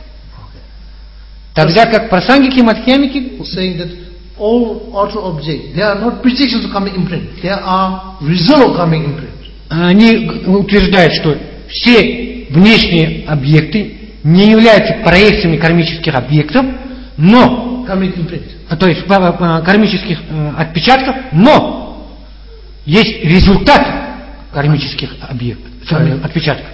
тогда как прасангики мадхьямики saying that all outer objects, they are not projections of karmic imprint, they are result of karmic imprint. Они утверждают, что все внешние объекты не являются проекциями кармических объектов, но то есть кармических отпечатков, но есть результат кармических объектов, отпечатков.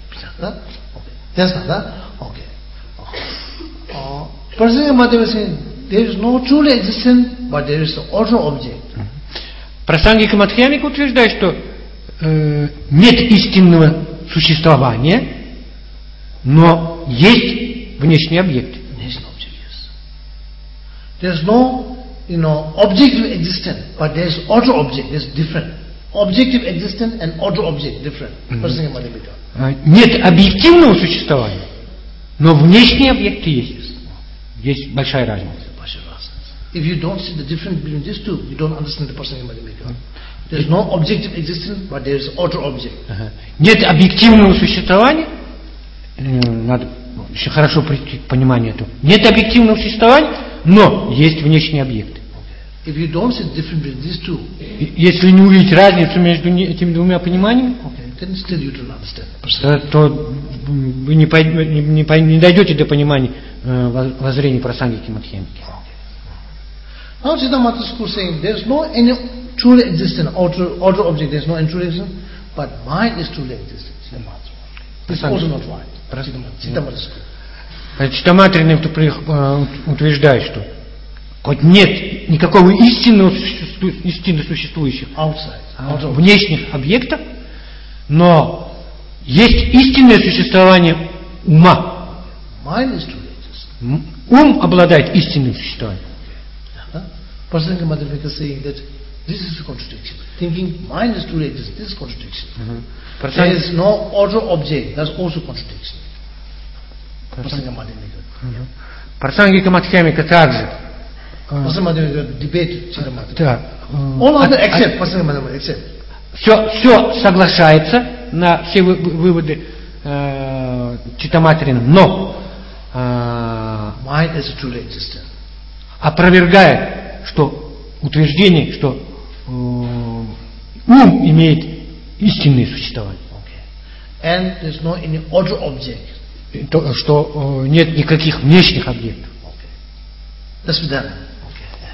There is no truly existence, but there is an outer object. Прасангика мадхьямика утверждает, что нет истинного существования, но есть внешний объект. There is no, objective existence, but there is outer object. There is different. Objective existence and outer object different. Нет объективного существования, но внешние объекты есть. Есть большая разница. If you don't see the difference between these two, you don't understand the Prasangi Madhyamika. There is no objective existence, but there is outer object. Нет объективного существования. Надо еще хорошо прийти к пониманию этого. Нет объективного существования, но есть внешние объекты. If you don't see the difference between these two, если не увидеть разницу между этими двумя пониманиями, then still you don't understand. То вы не дойдете до понимания воззрения Прасангики Мадхьямики. Now Chittamatra school saying there is no any truly existent outer object, there is no any truly existent, but mind is truly existent. This is also not right. Chittamatra school. Читтаматрины утверждают, что хоть нет никакого истинно существующих внешних объектов, но есть истинное существование ума. Ум обладает истинным существованием. Prasangi Madhyamika saying that this is a contradiction. Thinking mind is truly exists, this is contradiction. There is no outer object, that's also contradiction. Prasangi Madhyamika. Прасангика Мадхьямика также. Prasangi Madhyamika debate Chittamatra. All other except Prasangi Madhyamika except. Все соглашается на все выводы Читтаматрина, но mind is truly existent. Опровергает, что утверждение, что ум имеет истинное существование. And there's no any outer object. Что нет никаких внешних объектов. До свидания.